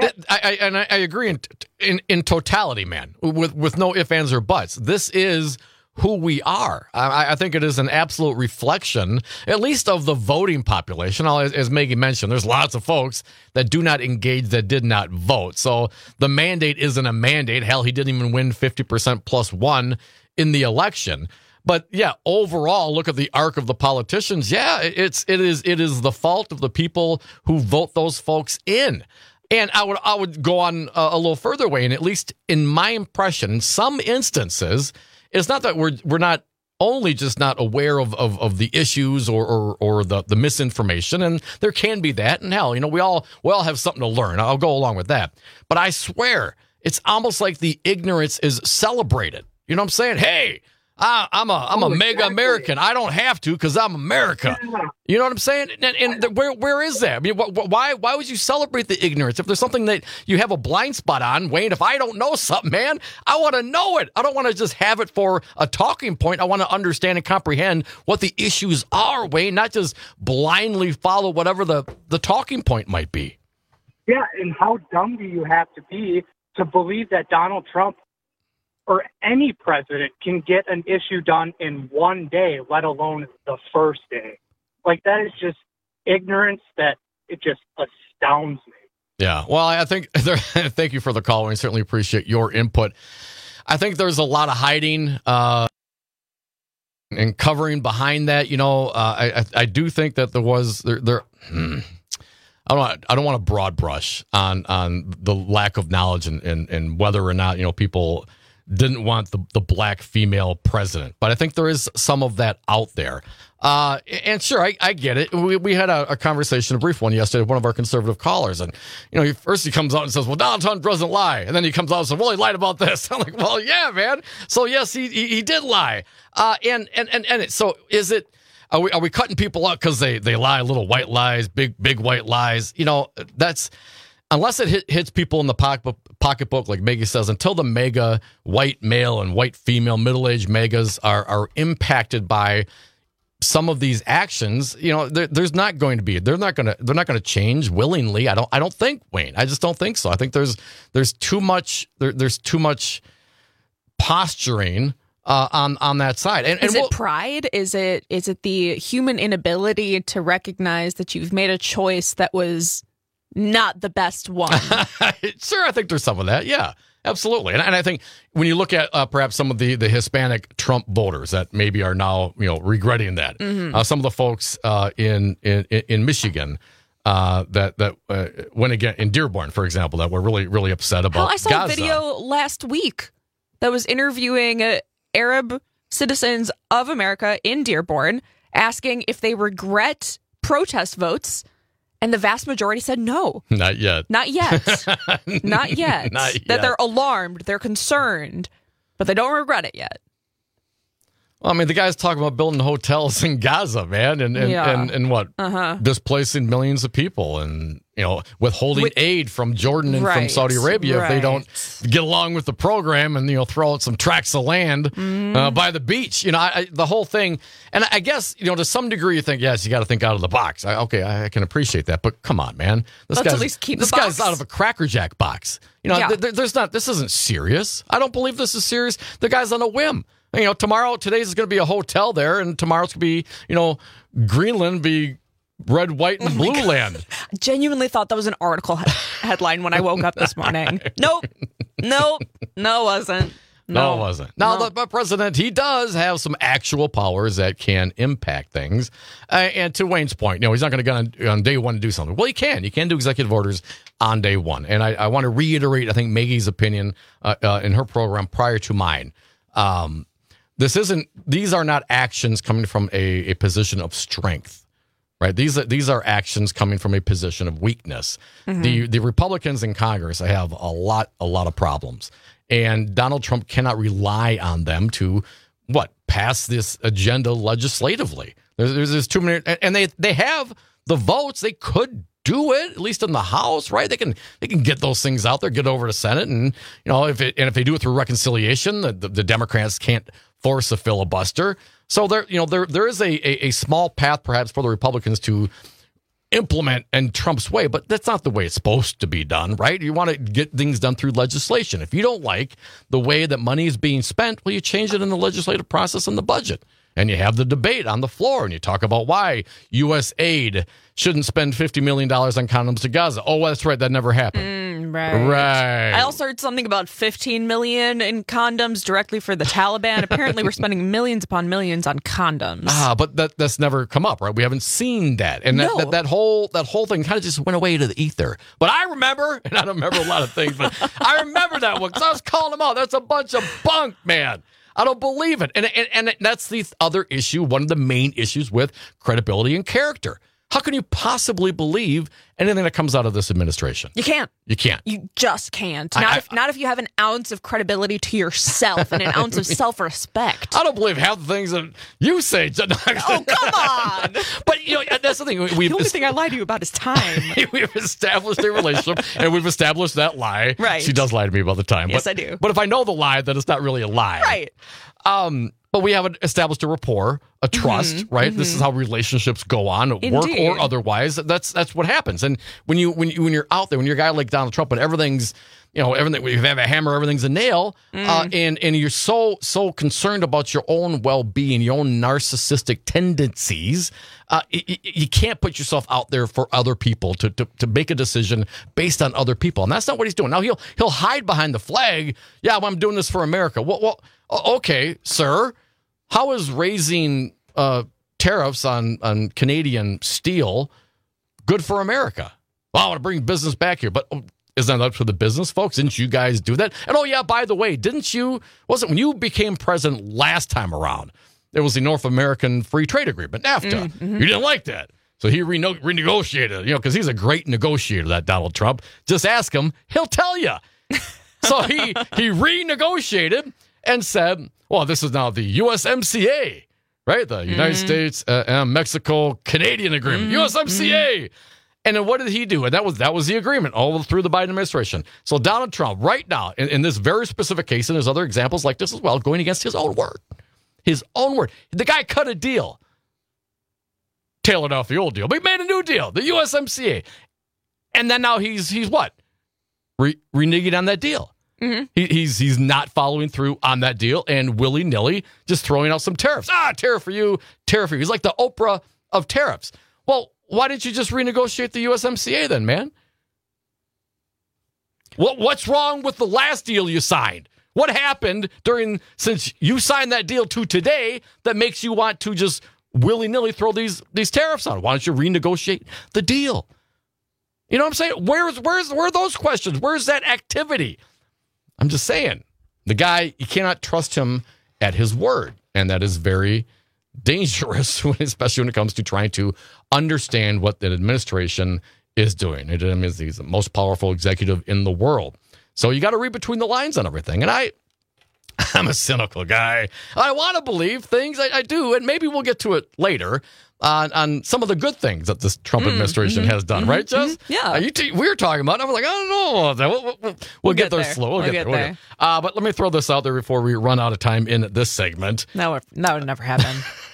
I agree in totality, man, with no ifs, ands, or buts. This is who we are. I think it is an absolute reflection, at least of the voting population. As Maggie mentioned, there's lots of folks that do not engage, that did not vote. So the mandate isn't a mandate. Hell, he didn't even win 50% plus one in the election. But yeah, overall, look at the arc of the politicians. Yeah, it is the fault of the people who vote those folks in. And I would go on a little further way, and at least in my impression, in some instances, it's not that we're not only just not aware of the issues or the misinformation, and there can be that. And hell, we all have something to learn. I'll go along with that. But I swear, it's almost like the ignorance is celebrated. You know what I'm saying? Hey, I'm a mega American. I don't have to because I'm America. You know what I'm saying? And where is that? I mean, why would you celebrate the ignorance if there's something that you have a blind spot on, Wayne? If I don't know something, man, I want to know it. I don't want to just have it for a talking point. I want to understand and comprehend what the issues are, Wayne, not just blindly follow whatever the talking point might be. Yeah, and how dumb do you have to be to believe that Donald Trump or any president can get an issue done in one day, let alone the first day? Like, that is just ignorance that it just astounds me. Yeah, well, I think thank you for the call. We certainly appreciate your input. I think there's a lot of hiding And covering behind that, I do think that there was I don't want a broad brush on the lack of knowledge and whether or not people didn't want the black female president, but I think there is some of that out there. And sure, I get it. We had a conversation, a brief one yesterday with one of our conservative callers, and first he comes out and says, "Well, Donald Trump doesn't lie," and then he comes out and says, "Well, he lied about this." I'm like, "Well, yeah, man. So yes, he did lie." So is it? Are we cutting people out because they lie, little white lies, big white lies? That's unless it hits people in the pocketbook, like Maggie says, until the mega white male and white female middle-aged megas are impacted by some of these actions, there's not going to be. They're not going to change willingly. I don't think, Wayne. I just don't think so. I think there's too much. There's too much posturing on that side. And is it pride? Is it the human inability to recognize that you've made a choice that was not the best one? Sure, I think there's some of that. Yeah, absolutely. And I think when you look at perhaps some of the Hispanic Trump voters that maybe are now regretting that, some of the folks in Michigan that went again in Dearborn, for example, that were really upset about. I saw Gaza. a video last week that was interviewing Arab citizens of America in Dearborn, asking if they regret protest votes, and the vast majority said no. Not yet. Not yet. Not yet. Not yet. That they're alarmed, they're concerned, but they don't regret it yet. Well, I mean, the guy's talking about building hotels in Gaza, man, and what? Displacing millions of people and, withholding aid from Jordan and from Saudi Arabia if they don't get along with the program and, throw out some tracts of land by the beach. The whole thing. And I guess, to some degree you think, yes, you got to think out of the box. I can appreciate that. But come on, man. Let's at least keep this the box. guy's out of a Cracker Jack box. This isn't serious. I don't believe this is serious. The guy's on a whim. Today's is going to be a hotel there, and tomorrow's going to be, Greenland be red, white, and blue land. I genuinely thought that was an article headline when I woke up this morning. Nope. No, it wasn't. No, it wasn't. Now, the president, he does have some actual powers that can impact things. And to Wayne's point, he's not going to go on day one to do something. Well, he can. He can do executive orders on day one. And I want to reiterate, I think, Maggie's opinion in her program prior to mine. These are not actions coming from a position of strength, right? These are actions coming from a position of weakness. Mm-hmm. The Republicans in Congress have a lot of problems, and Donald Trump cannot rely on them to pass this agenda legislatively. There's too many, and they have the votes. They could do it, at least in the House, right? They can get those things out there, get over to Senate, and if they do it through reconciliation, the Democrats can't force a filibuster. So there is a small path perhaps for the Republicans to implement in Trump's way, but that's not the way it's supposed to be done, right? You want to get things done through legislation. If you don't like the way that money is being spent, well, you change it in the legislative process in the budget. And you have the debate on the floor, and you talk about why U.S. aid shouldn't spend $50 million on condoms to Gaza. Oh, that's right. That never happened. Right. I also heard something about $15 million in condoms directly for the Taliban. Apparently, we're spending millions upon millions on condoms. But that's never come up, right? We haven't seen that. And that whole thing kind of just went away to the ether. But I remember, and I don't remember a lot of things, but I remember that one because I was calling them out. That's a bunch of bunk, man. I don't believe it. And that's the other issue, one of the main issues with credibility and character. How can you possibly believe anything that comes out of this administration? You can't. You can't. You just can't. Not if you have an ounce of credibility to yourself and an ounce of self-respect. I don't believe half the things that you say. Oh, come on. But, that's the thing. The only thing I lie to you about is time. We've established a relationship, and we've established that lie. Right. She does lie to me about the time. Yes, I do. But if I know the lie, then it's not really a lie. Right. But we have established a rapport, a trust, right? Mm-hmm. This is how relationships go on, at work or otherwise. That's what happens. And when you're out there, when you're a guy like Donald Trump, and everything's, everything, you have a hammer, everything's a nail, and you're so concerned about your own well-being, your own narcissistic tendencies, you can't put yourself out there for other people to make a decision based on other people, and that's not what he's doing. Now he'll hide behind the flag. Yeah, well, I'm doing this for America. Well, okay, sir. how is raising tariffs on Canadian steel good for America? Well, I want to bring business back here, but isn't that up to the business folks? Didn't you guys do that? And oh yeah, by the way, wasn't when you became president last time around, there was the North American Free Trade Agreement, NAFTA. Mm-hmm. You didn't like that. So he renegotiated, because he's a great negotiator, that Donald Trump. Just ask him, he'll tell you. So he renegotiated and said, well, this is now the USMCA, right? The United States and Mexico Canadian Agreement, USMCA. And then what did he do? And that was the agreement all through the Biden administration. So Donald Trump, right now, in this very specific case, and there's other examples like this as well, going against his own word. His own word. The guy cut a deal. Tailored off the old deal. But he made a new deal, the USMCA. And then now he's what? Reneging on that deal. Mm-hmm. He's not following through on that deal and willy-nilly just throwing out some tariffs. Tariff for you, tariff for you. He's like the Oprah of tariffs. Well, why didn't you just renegotiate the USMCA then, man? What's wrong with the last deal you signed? What happened since you signed that deal to today that makes you want to just willy-nilly throw these tariffs on? Why don't you renegotiate the deal? You know what I'm saying? Where are those questions? Where's that activity? I'm just saying. The guy, you cannot trust him at his word. And that is very dangerous, especially when it comes to trying to understand what the administration is doing. He's the most powerful executive in the world. So you got to read between the lines on everything. And I'm a cynical guy. I want to believe things. I do. And maybe we'll get to it later on some of the good things that this Trump administration has done. Right, Jess? Yeah. We were talking about it. I was like, I don't know. We'll get there slow. We'll get there. But let me throw this out there before we run out of time in this segment. That would never happen.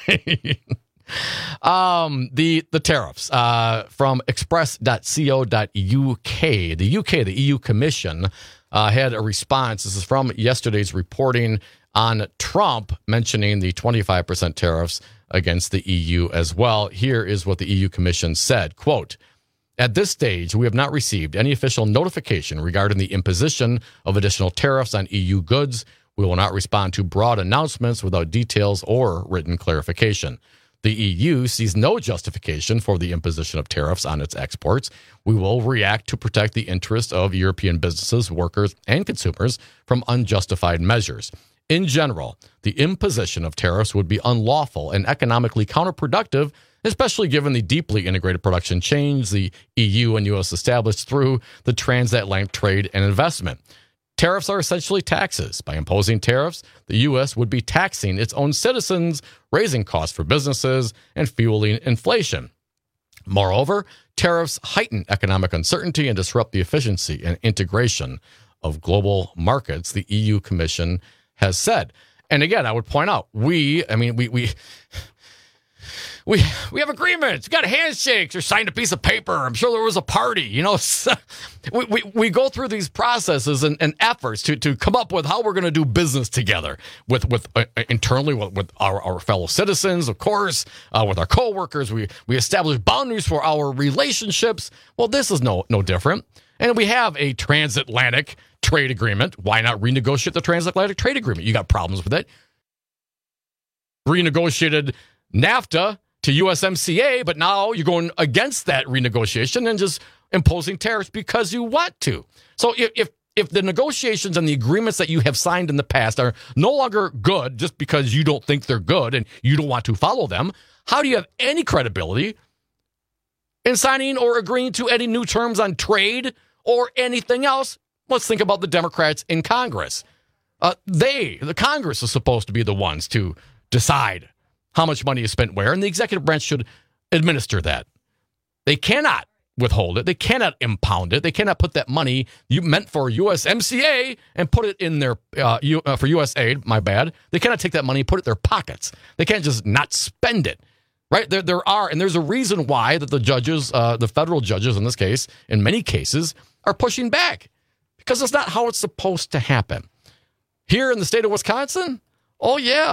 The tariffs from express.co.uk. The EU Commission had a response. This is from yesterday's reporting on Trump mentioning the 25% tariffs against the EU as well. Here is what the EU Commission said, quote, "At this stage, we have not received any official notification regarding the imposition of additional tariffs on EU goods. We will not respond to broad announcements without details or written clarification. The EU sees no justification for the imposition of tariffs on its exports. We will react to protect the interests of European businesses, workers, and consumers from unjustified measures. In general, the imposition of tariffs would be unlawful and economically counterproductive, especially given the deeply integrated production chains the EU and U.S. established through the transatlantic trade and investment. Tariffs are essentially taxes. By imposing tariffs, the U.S. would be taxing its own citizens, raising costs for businesses, and fueling inflation. Moreover, tariffs heighten economic uncertainty and disrupt the efficiency and integration of global markets, the EU Commission has said." And again, I would point out, we have agreements. We got handshakes or signed a piece of paper. I'm sure there was a party. We go through these processes and efforts to come up with how we're going to do business together with internally with our fellow citizens, of course, with our coworkers. We establish boundaries for our relationships. Well, this is no different. And we have a transatlantic trade agreement. Why not renegotiate the transatlantic trade agreement? You got problems with it. Renegotiated NAFTA to USMCA, but now you're going against that renegotiation and just imposing tariffs because you want to. So if the negotiations and the agreements that you have signed in the past are no longer good just because you don't think they're good and you don't want to follow them, how do you have any credibility in signing or agreeing to any new terms on trade or anything else? Let's think about the Democrats in Congress. The Congress is supposed to be the ones to decide how much money is spent where, and the executive branch should administer that. They cannot withhold it. They cannot impound it. They cannot put that money you meant for USMCA and put it in their for USAID. My bad. They cannot take that money and put it in their pockets. They can't just not spend it. Right? There's a reason why that the judges, the federal judges in this case, in many cases, are pushing back because it's not how it's supposed to happen. Here in the state of Wisconsin, oh yeah,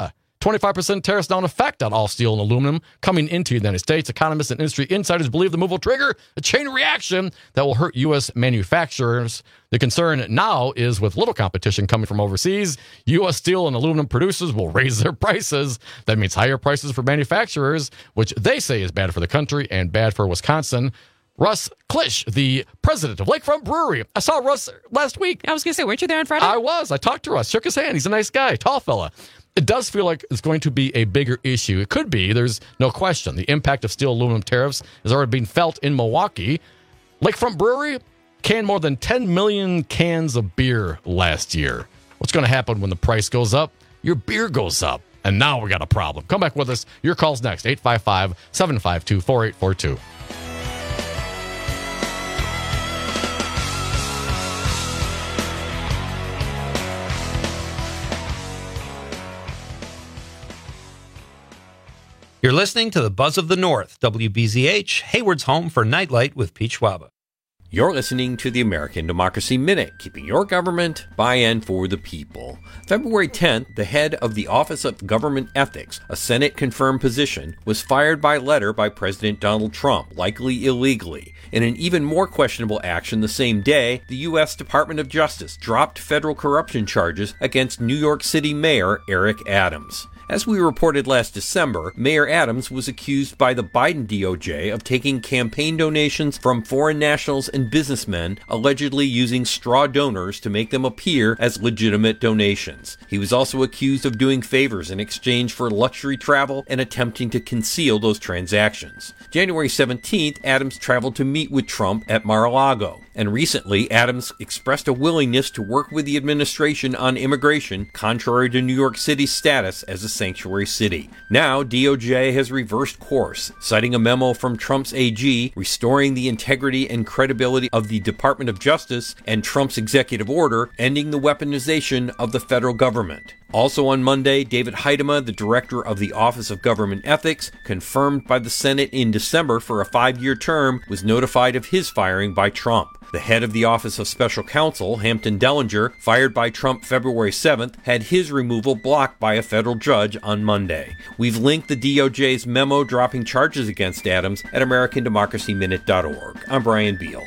25% tariffs now in effect on all steel and aluminum coming into the United States. Economists and industry insiders believe the move will trigger a chain reaction that will hurt U.S. manufacturers. The concern now is with little competition coming from overseas, U.S. steel and aluminum producers will raise their prices. That means higher prices for manufacturers, which they say is bad for the country and bad for Wisconsin. Russ Klisch, the president of Lakefront Brewery. I saw Russ last week. I was going to say, weren't you there on Friday? I was. I talked to Russ, shook his hand. He's a nice guy, tall fella. It does feel like it's going to be a bigger issue. It could be. There's no question. The impact of steel aluminum tariffs is already being felt in Milwaukee. Lakefront Brewery canned more than 10 million cans of beer last year. What's going to happen when the price goes up? Your beer goes up. And now we got a problem. Come back with us. Your call's next. 855-752-4842. You're listening to the Buzz of the North, WBZH, Hayward's home for Nightlight with Pete Schwaba. You're listening to the American Democracy Minute, keeping your government by and for the people. February 10th, the head of the Office of Government Ethics, a Senate-confirmed position, was fired by letter by President Donald Trump, likely illegally. In an even more questionable action the same day, the U.S. Department of Justice dropped federal corruption charges against New York City Mayor Eric Adams. As we reported last December, Mayor Adams was accused by the Biden DOJ of taking campaign donations from foreign nationals and businessmen, allegedly using straw donors to make them appear as legitimate donations. He was also accused of doing favors in exchange for luxury travel and attempting to conceal those transactions. January 17th, Adams traveled to meet with Trump at Mar-a-Lago. And recently, Adams expressed a willingness to work with the administration on immigration, contrary to New York City's status as a sanctuary city. Now, DOJ has reversed course, citing a memo from Trump's AG restoring the integrity and credibility of the Department of Justice and Trump's executive order ending the weaponization of the federal government. Also on Monday, David Heidema, the director of the Office of Government Ethics, confirmed by the Senate in December for a 5-year term, was notified of his firing by Trump. The head of the Office of Special Counsel, Hampton Dellinger, fired by Trump February 7th, had his removal blocked by a federal judge on Monday. We've linked the DOJ's memo dropping charges against Adams at AmericanDemocracyMinute.org. I'm Brian Beal.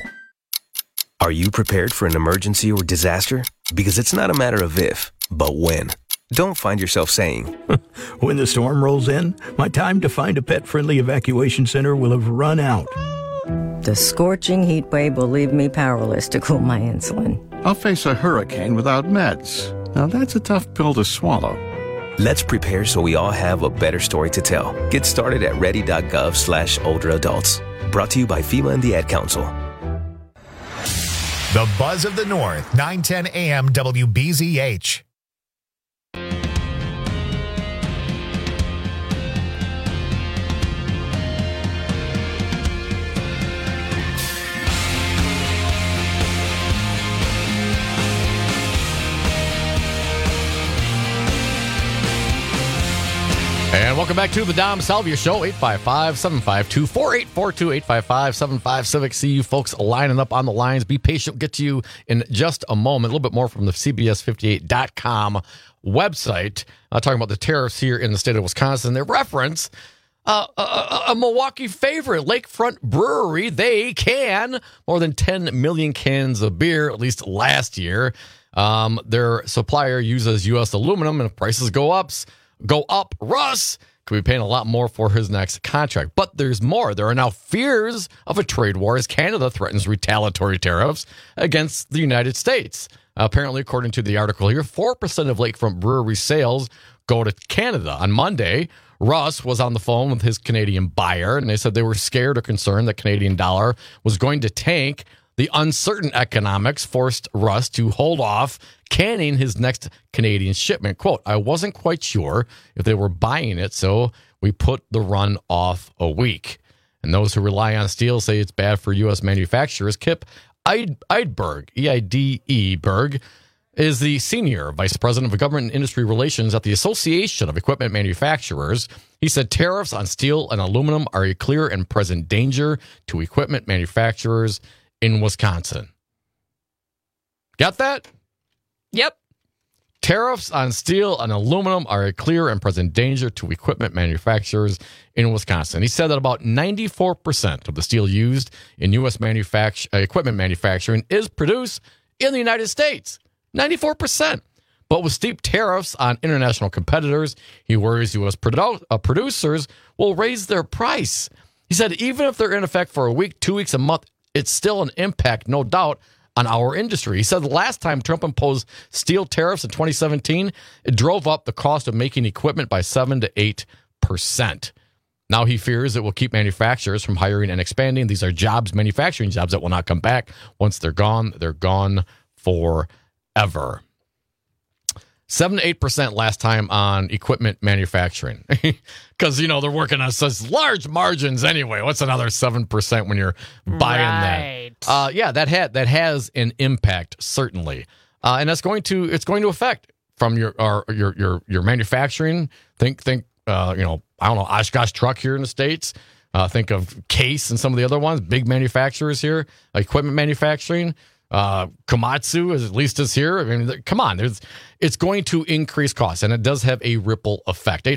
Are you prepared for an emergency or disaster? Because it's not a matter of if, but when. Don't find yourself saying, when the storm rolls in, my time to find a pet-friendly evacuation center will have run out. The scorching heat wave will leave me powerless to cool my insulin. I'll face a hurricane without meds. Now that's a tough pill to swallow. Let's prepare so we all have a better story to tell. Get started at ready.gov/older adults. Brought to you by FEMA and the Ad Council. The Buzz of the North, 910 AM WBZH. And welcome back to the Dom Salvia Show, 855-752-4842, 855-75-CIVIC. See you folks lining up on the lines. Be patient. We'll get to you in just a moment. A little bit more from the CBS58.com website. Talking about the tariffs here in the state of Wisconsin. They reference a Milwaukee favorite, Lakefront Brewery. They can more than 10 million cans of beer, at least last year. Their supplier uses U.S. aluminum, and if prices go up, Russ could be paying a lot more for his next contract. But there's more. There are now fears of a trade war as Canada threatens retaliatory tariffs against the United States. Apparently, according to the article here, 4% of Lakefront Brewery sales go to Canada. On Monday, Russ was on the phone with his Canadian buyer, and they said they were scared or concerned that Canadian dollar was going to tank. The uncertain economics forced Russ to hold off canning his next Canadian shipment. Quote, I wasn't quite sure if they were buying it, so we put the run off a week. And those who rely on steel say it's bad for U.S. manufacturers. Kip Eidberg, E-I-D-E Berg, is the senior vice president of government and industry relations at the Association of Equipment Manufacturers. He said tariffs on steel and aluminum are a clear and present danger to equipment manufacturers in Wisconsin. Got that? Yep. Tariffs on steel and aluminum are a clear and present danger to equipment manufacturers in Wisconsin. He said that about 94% of the steel used in U.S. equipment manufacturing is produced in the United States. 94%. But with steep tariffs on international competitors, he worries U.S. producers will raise their price. He said even if they're in effect for a week, 2 weeks, a month, it's still an impact, no doubt, on our industry. He said the last time Trump imposed steel tariffs in 2017, it drove up the cost of making equipment by 7 to 8%. Now he fears it will keep manufacturers from hiring and expanding. These are jobs, manufacturing jobs that will not come back. Once they're gone forever. 7 to 8% last time on equipment manufacturing. Because, they're working on such large margins anyway. What's another 7% when you're buying that? Yeah, that has an impact, certainly. And it's going to affect from your manufacturing. Think I don't know, Oshkosh Truck here in the States. Think of Case and some of the other ones, big manufacturers here, equipment manufacturing. Komatsu is here. I mean, come on, it's going to increase costs, and it does have a ripple effect.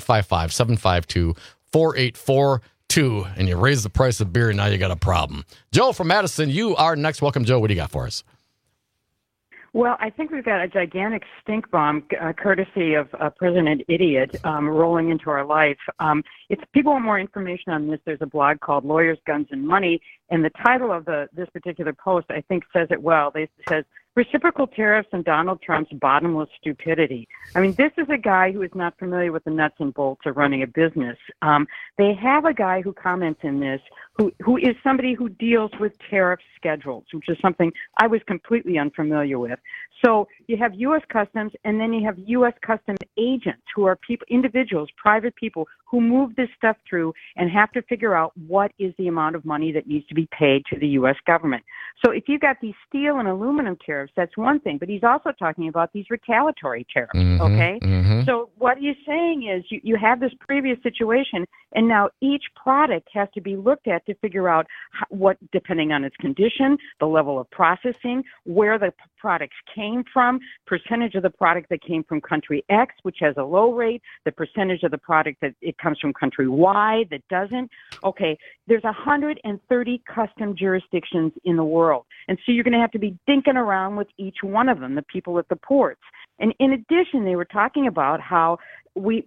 855-752-4842, and you raise the price of beer, and now you got a problem. Joe from Madison, you are next. Welcome, Joe. What do you got for us? Well, I think we've got a gigantic stink bomb, courtesy of President Idiot, rolling into our life. If people want more information on this, there's a blog called Lawyers, Guns, and Money, and the title of this particular post, I think, says it well. It says, Reciprocal Tariffs and Donald Trump's Bottomless Stupidity. I mean, this is a guy who is not familiar with the nuts and bolts of running a business. They have a guy who comments in this who is somebody who deals with tariff schedules, which is something I was completely unfamiliar with. So you have U.S. Customs, and then you have U.S. Customs agents who are people, individuals, private people who move this stuff through and have to figure out what is the amount of money that needs to be paid to the U.S. government. So if you've got these steel and aluminum tariffs, that's one thing. But he's also talking about these retaliatory tariffs, okay? Mm-hmm. So what he's saying is you have this previous situation, and now each product has to be looked at to figure out what, depending on its condition, the level of processing, where the products came from, percentage of the product that came from country X, which has a low rate, the percentage of the product that it comes from country Y that doesn't. Okay, there's 130 custom jurisdictions in the world. And so you're going to have to be dinking around with each one of them, the people at the ports. And in addition, they were talking about how we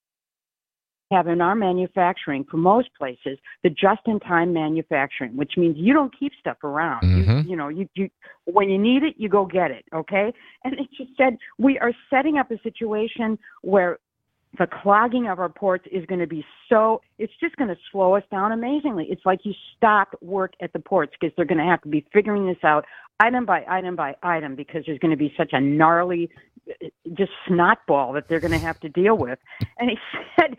have in our manufacturing, for most places, the just-in-time manufacturing, which means you don't keep stuff around. Mm-hmm. You when you need it, you go get it, okay? And it just said we are setting up a situation where the clogging of our ports is going to be it's just going to slow us down amazingly. It's like you stop work at the ports because they're going to have to be figuring this out item by item by item because there's going to be such a gnarly just snot ball that they're going to have to deal with. And he said,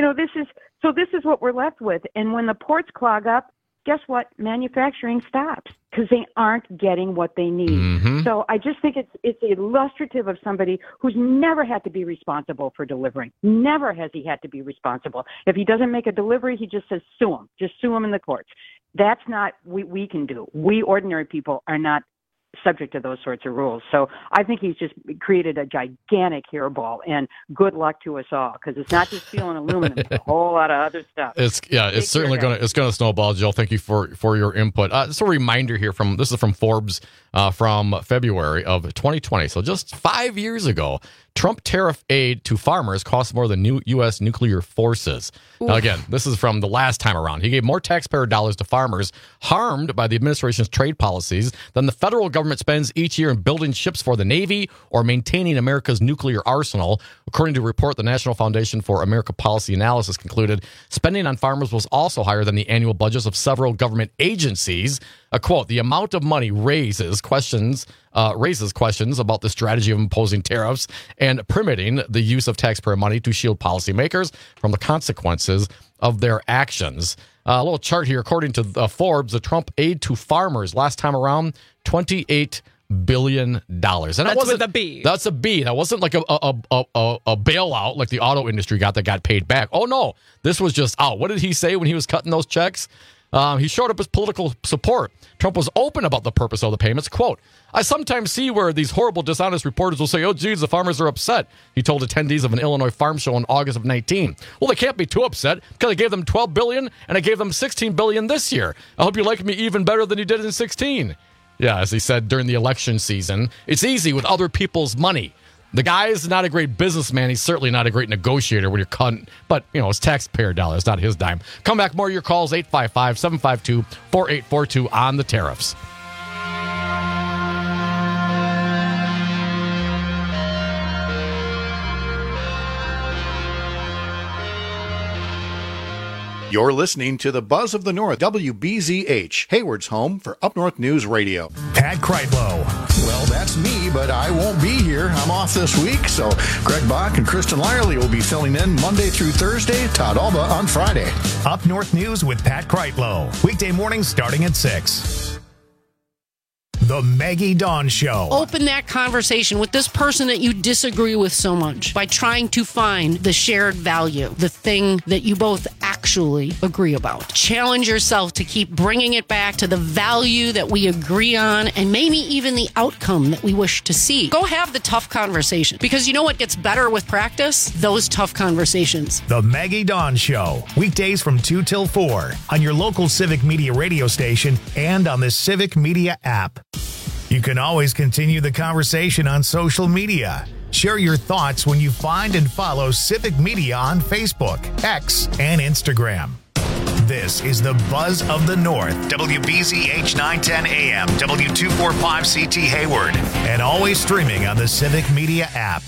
this is what we're left with. And when the ports clog up, guess what? Manufacturing stops because they aren't getting what they need. Mm-hmm. So I just think it's illustrative of somebody who's never had to be responsible for delivering. Never has he had to be responsible. If he doesn't make a delivery, he just says, sue him. Just sue him in the courts. That's not what we can do. We ordinary people are not subject to those sorts of rules. So I think he's just created a gigantic hairball, and good luck to us all, because it's not just steel and aluminum, it's a whole lot of other stuff. It's certainly going to snowball, Jill. Thank you for your input. Just a reminder here this is from Forbes from February of 2020. So just 5 years ago, Trump tariff aid to farmers cost more than new U.S. nuclear forces. Oof. Now, again, this is from the last time around. He gave more taxpayer dollars to farmers harmed by the administration's trade policies than the federal government spends each year in building ships for the Navy or maintaining America's nuclear arsenal. According to a report, the National Foundation for American Policy Analysis concluded spending on farmers was also higher than the annual budgets of several government agencies. A quote, the amount of money raises questions about the strategy of imposing tariffs and permitting the use of taxpayer money to shield policymakers from the consequences of their actions. A little chart here. According to Forbes, the Trump aid to farmers last time around, $28 billion. And that's with a B. That's a B. That wasn't like a bailout like the auto industry got that got paid back. Oh, no. This was just, what did he say when he was cutting those checks? He showed up his political support. Trump was open about the purpose of the payments. Quote, I sometimes see where these horrible, dishonest reporters will say, oh, geez, the farmers are upset. He told attendees of an Illinois farm show in August of 19. Well, they can't be too upset because I gave them $12 billion and I gave them $16 billion this year. I hope you like me even better than you did in 16. Yeah, as he said during the election season, it's easy with other people's money. The guy is not a great businessman. He's certainly not a great negotiator when you're cutting, but, it's taxpayer dollars, not his dime. Come back, more of your calls, 855-752-4842 on the tariffs. You're listening to the Buzz of the North, WBZH, Hayward's home for Up North News Radio. Pat Kreitlow. Well, that's me, but I won't be here. I'm off this week, so Greg Bach and Kristen Lyerly will be filling in Monday through Thursday, Todd Alba on Friday. Up North News with Pat Kreitlow. Weekday mornings starting at 6. The Maggie Dawn Show. Open that conversation with this person that you disagree with so much by trying to find the shared value, the thing that you both actually agree about. Challenge yourself to keep bringing it back to the value that we agree on and maybe even the outcome that we wish to see. Go have the tough conversation, because you know what gets better with practice? Those tough conversations. The Maggie Dawn Show. Weekdays from 2 till 4 on your local Civic Media radio station and on the Civic Media app. You can always continue the conversation on social media. Share your thoughts when you find and follow Civic Media on Facebook, X, and Instagram. This is the Buzz of the North, WBZH 910 AM, W245CT Hayward, and always streaming on the Civic Media app.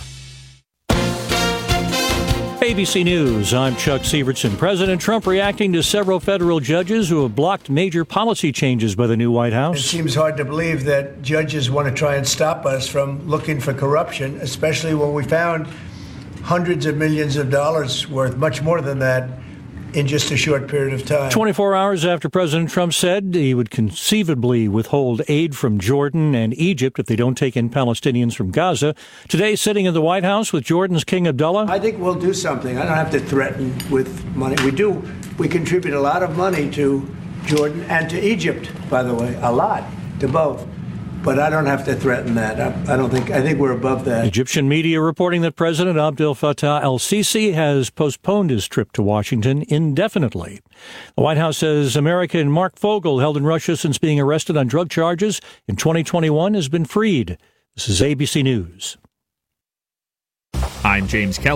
ABC News, I'm Chuck Sievertson. President Trump reacting to several federal judges who have blocked major policy changes by the new White House. It seems hard to believe that judges want to try and stop us from looking for corruption, especially when we found hundreds of millions of dollars worth, much more than that, in just a short period of time. 24 hours after President Trump said he would conceivably withhold aid from Jordan and Egypt if they don't take in Palestinians from Gaza. Today, sitting in the White House with Jordan's King Abdullah. I think we'll do something. I don't have to threaten with money. We contribute a lot of money to Jordan and to Egypt, by the way, a lot, to both. But I don't have to threaten that. I think we're above that. Egyptian media reporting that President Abdel Fattah el-Sisi has postponed his trip to Washington indefinitely. The White House says American Mark Fogel, held in Russia since being arrested on drug charges in 2021, has been freed. This is ABC News. I'm James Kelly.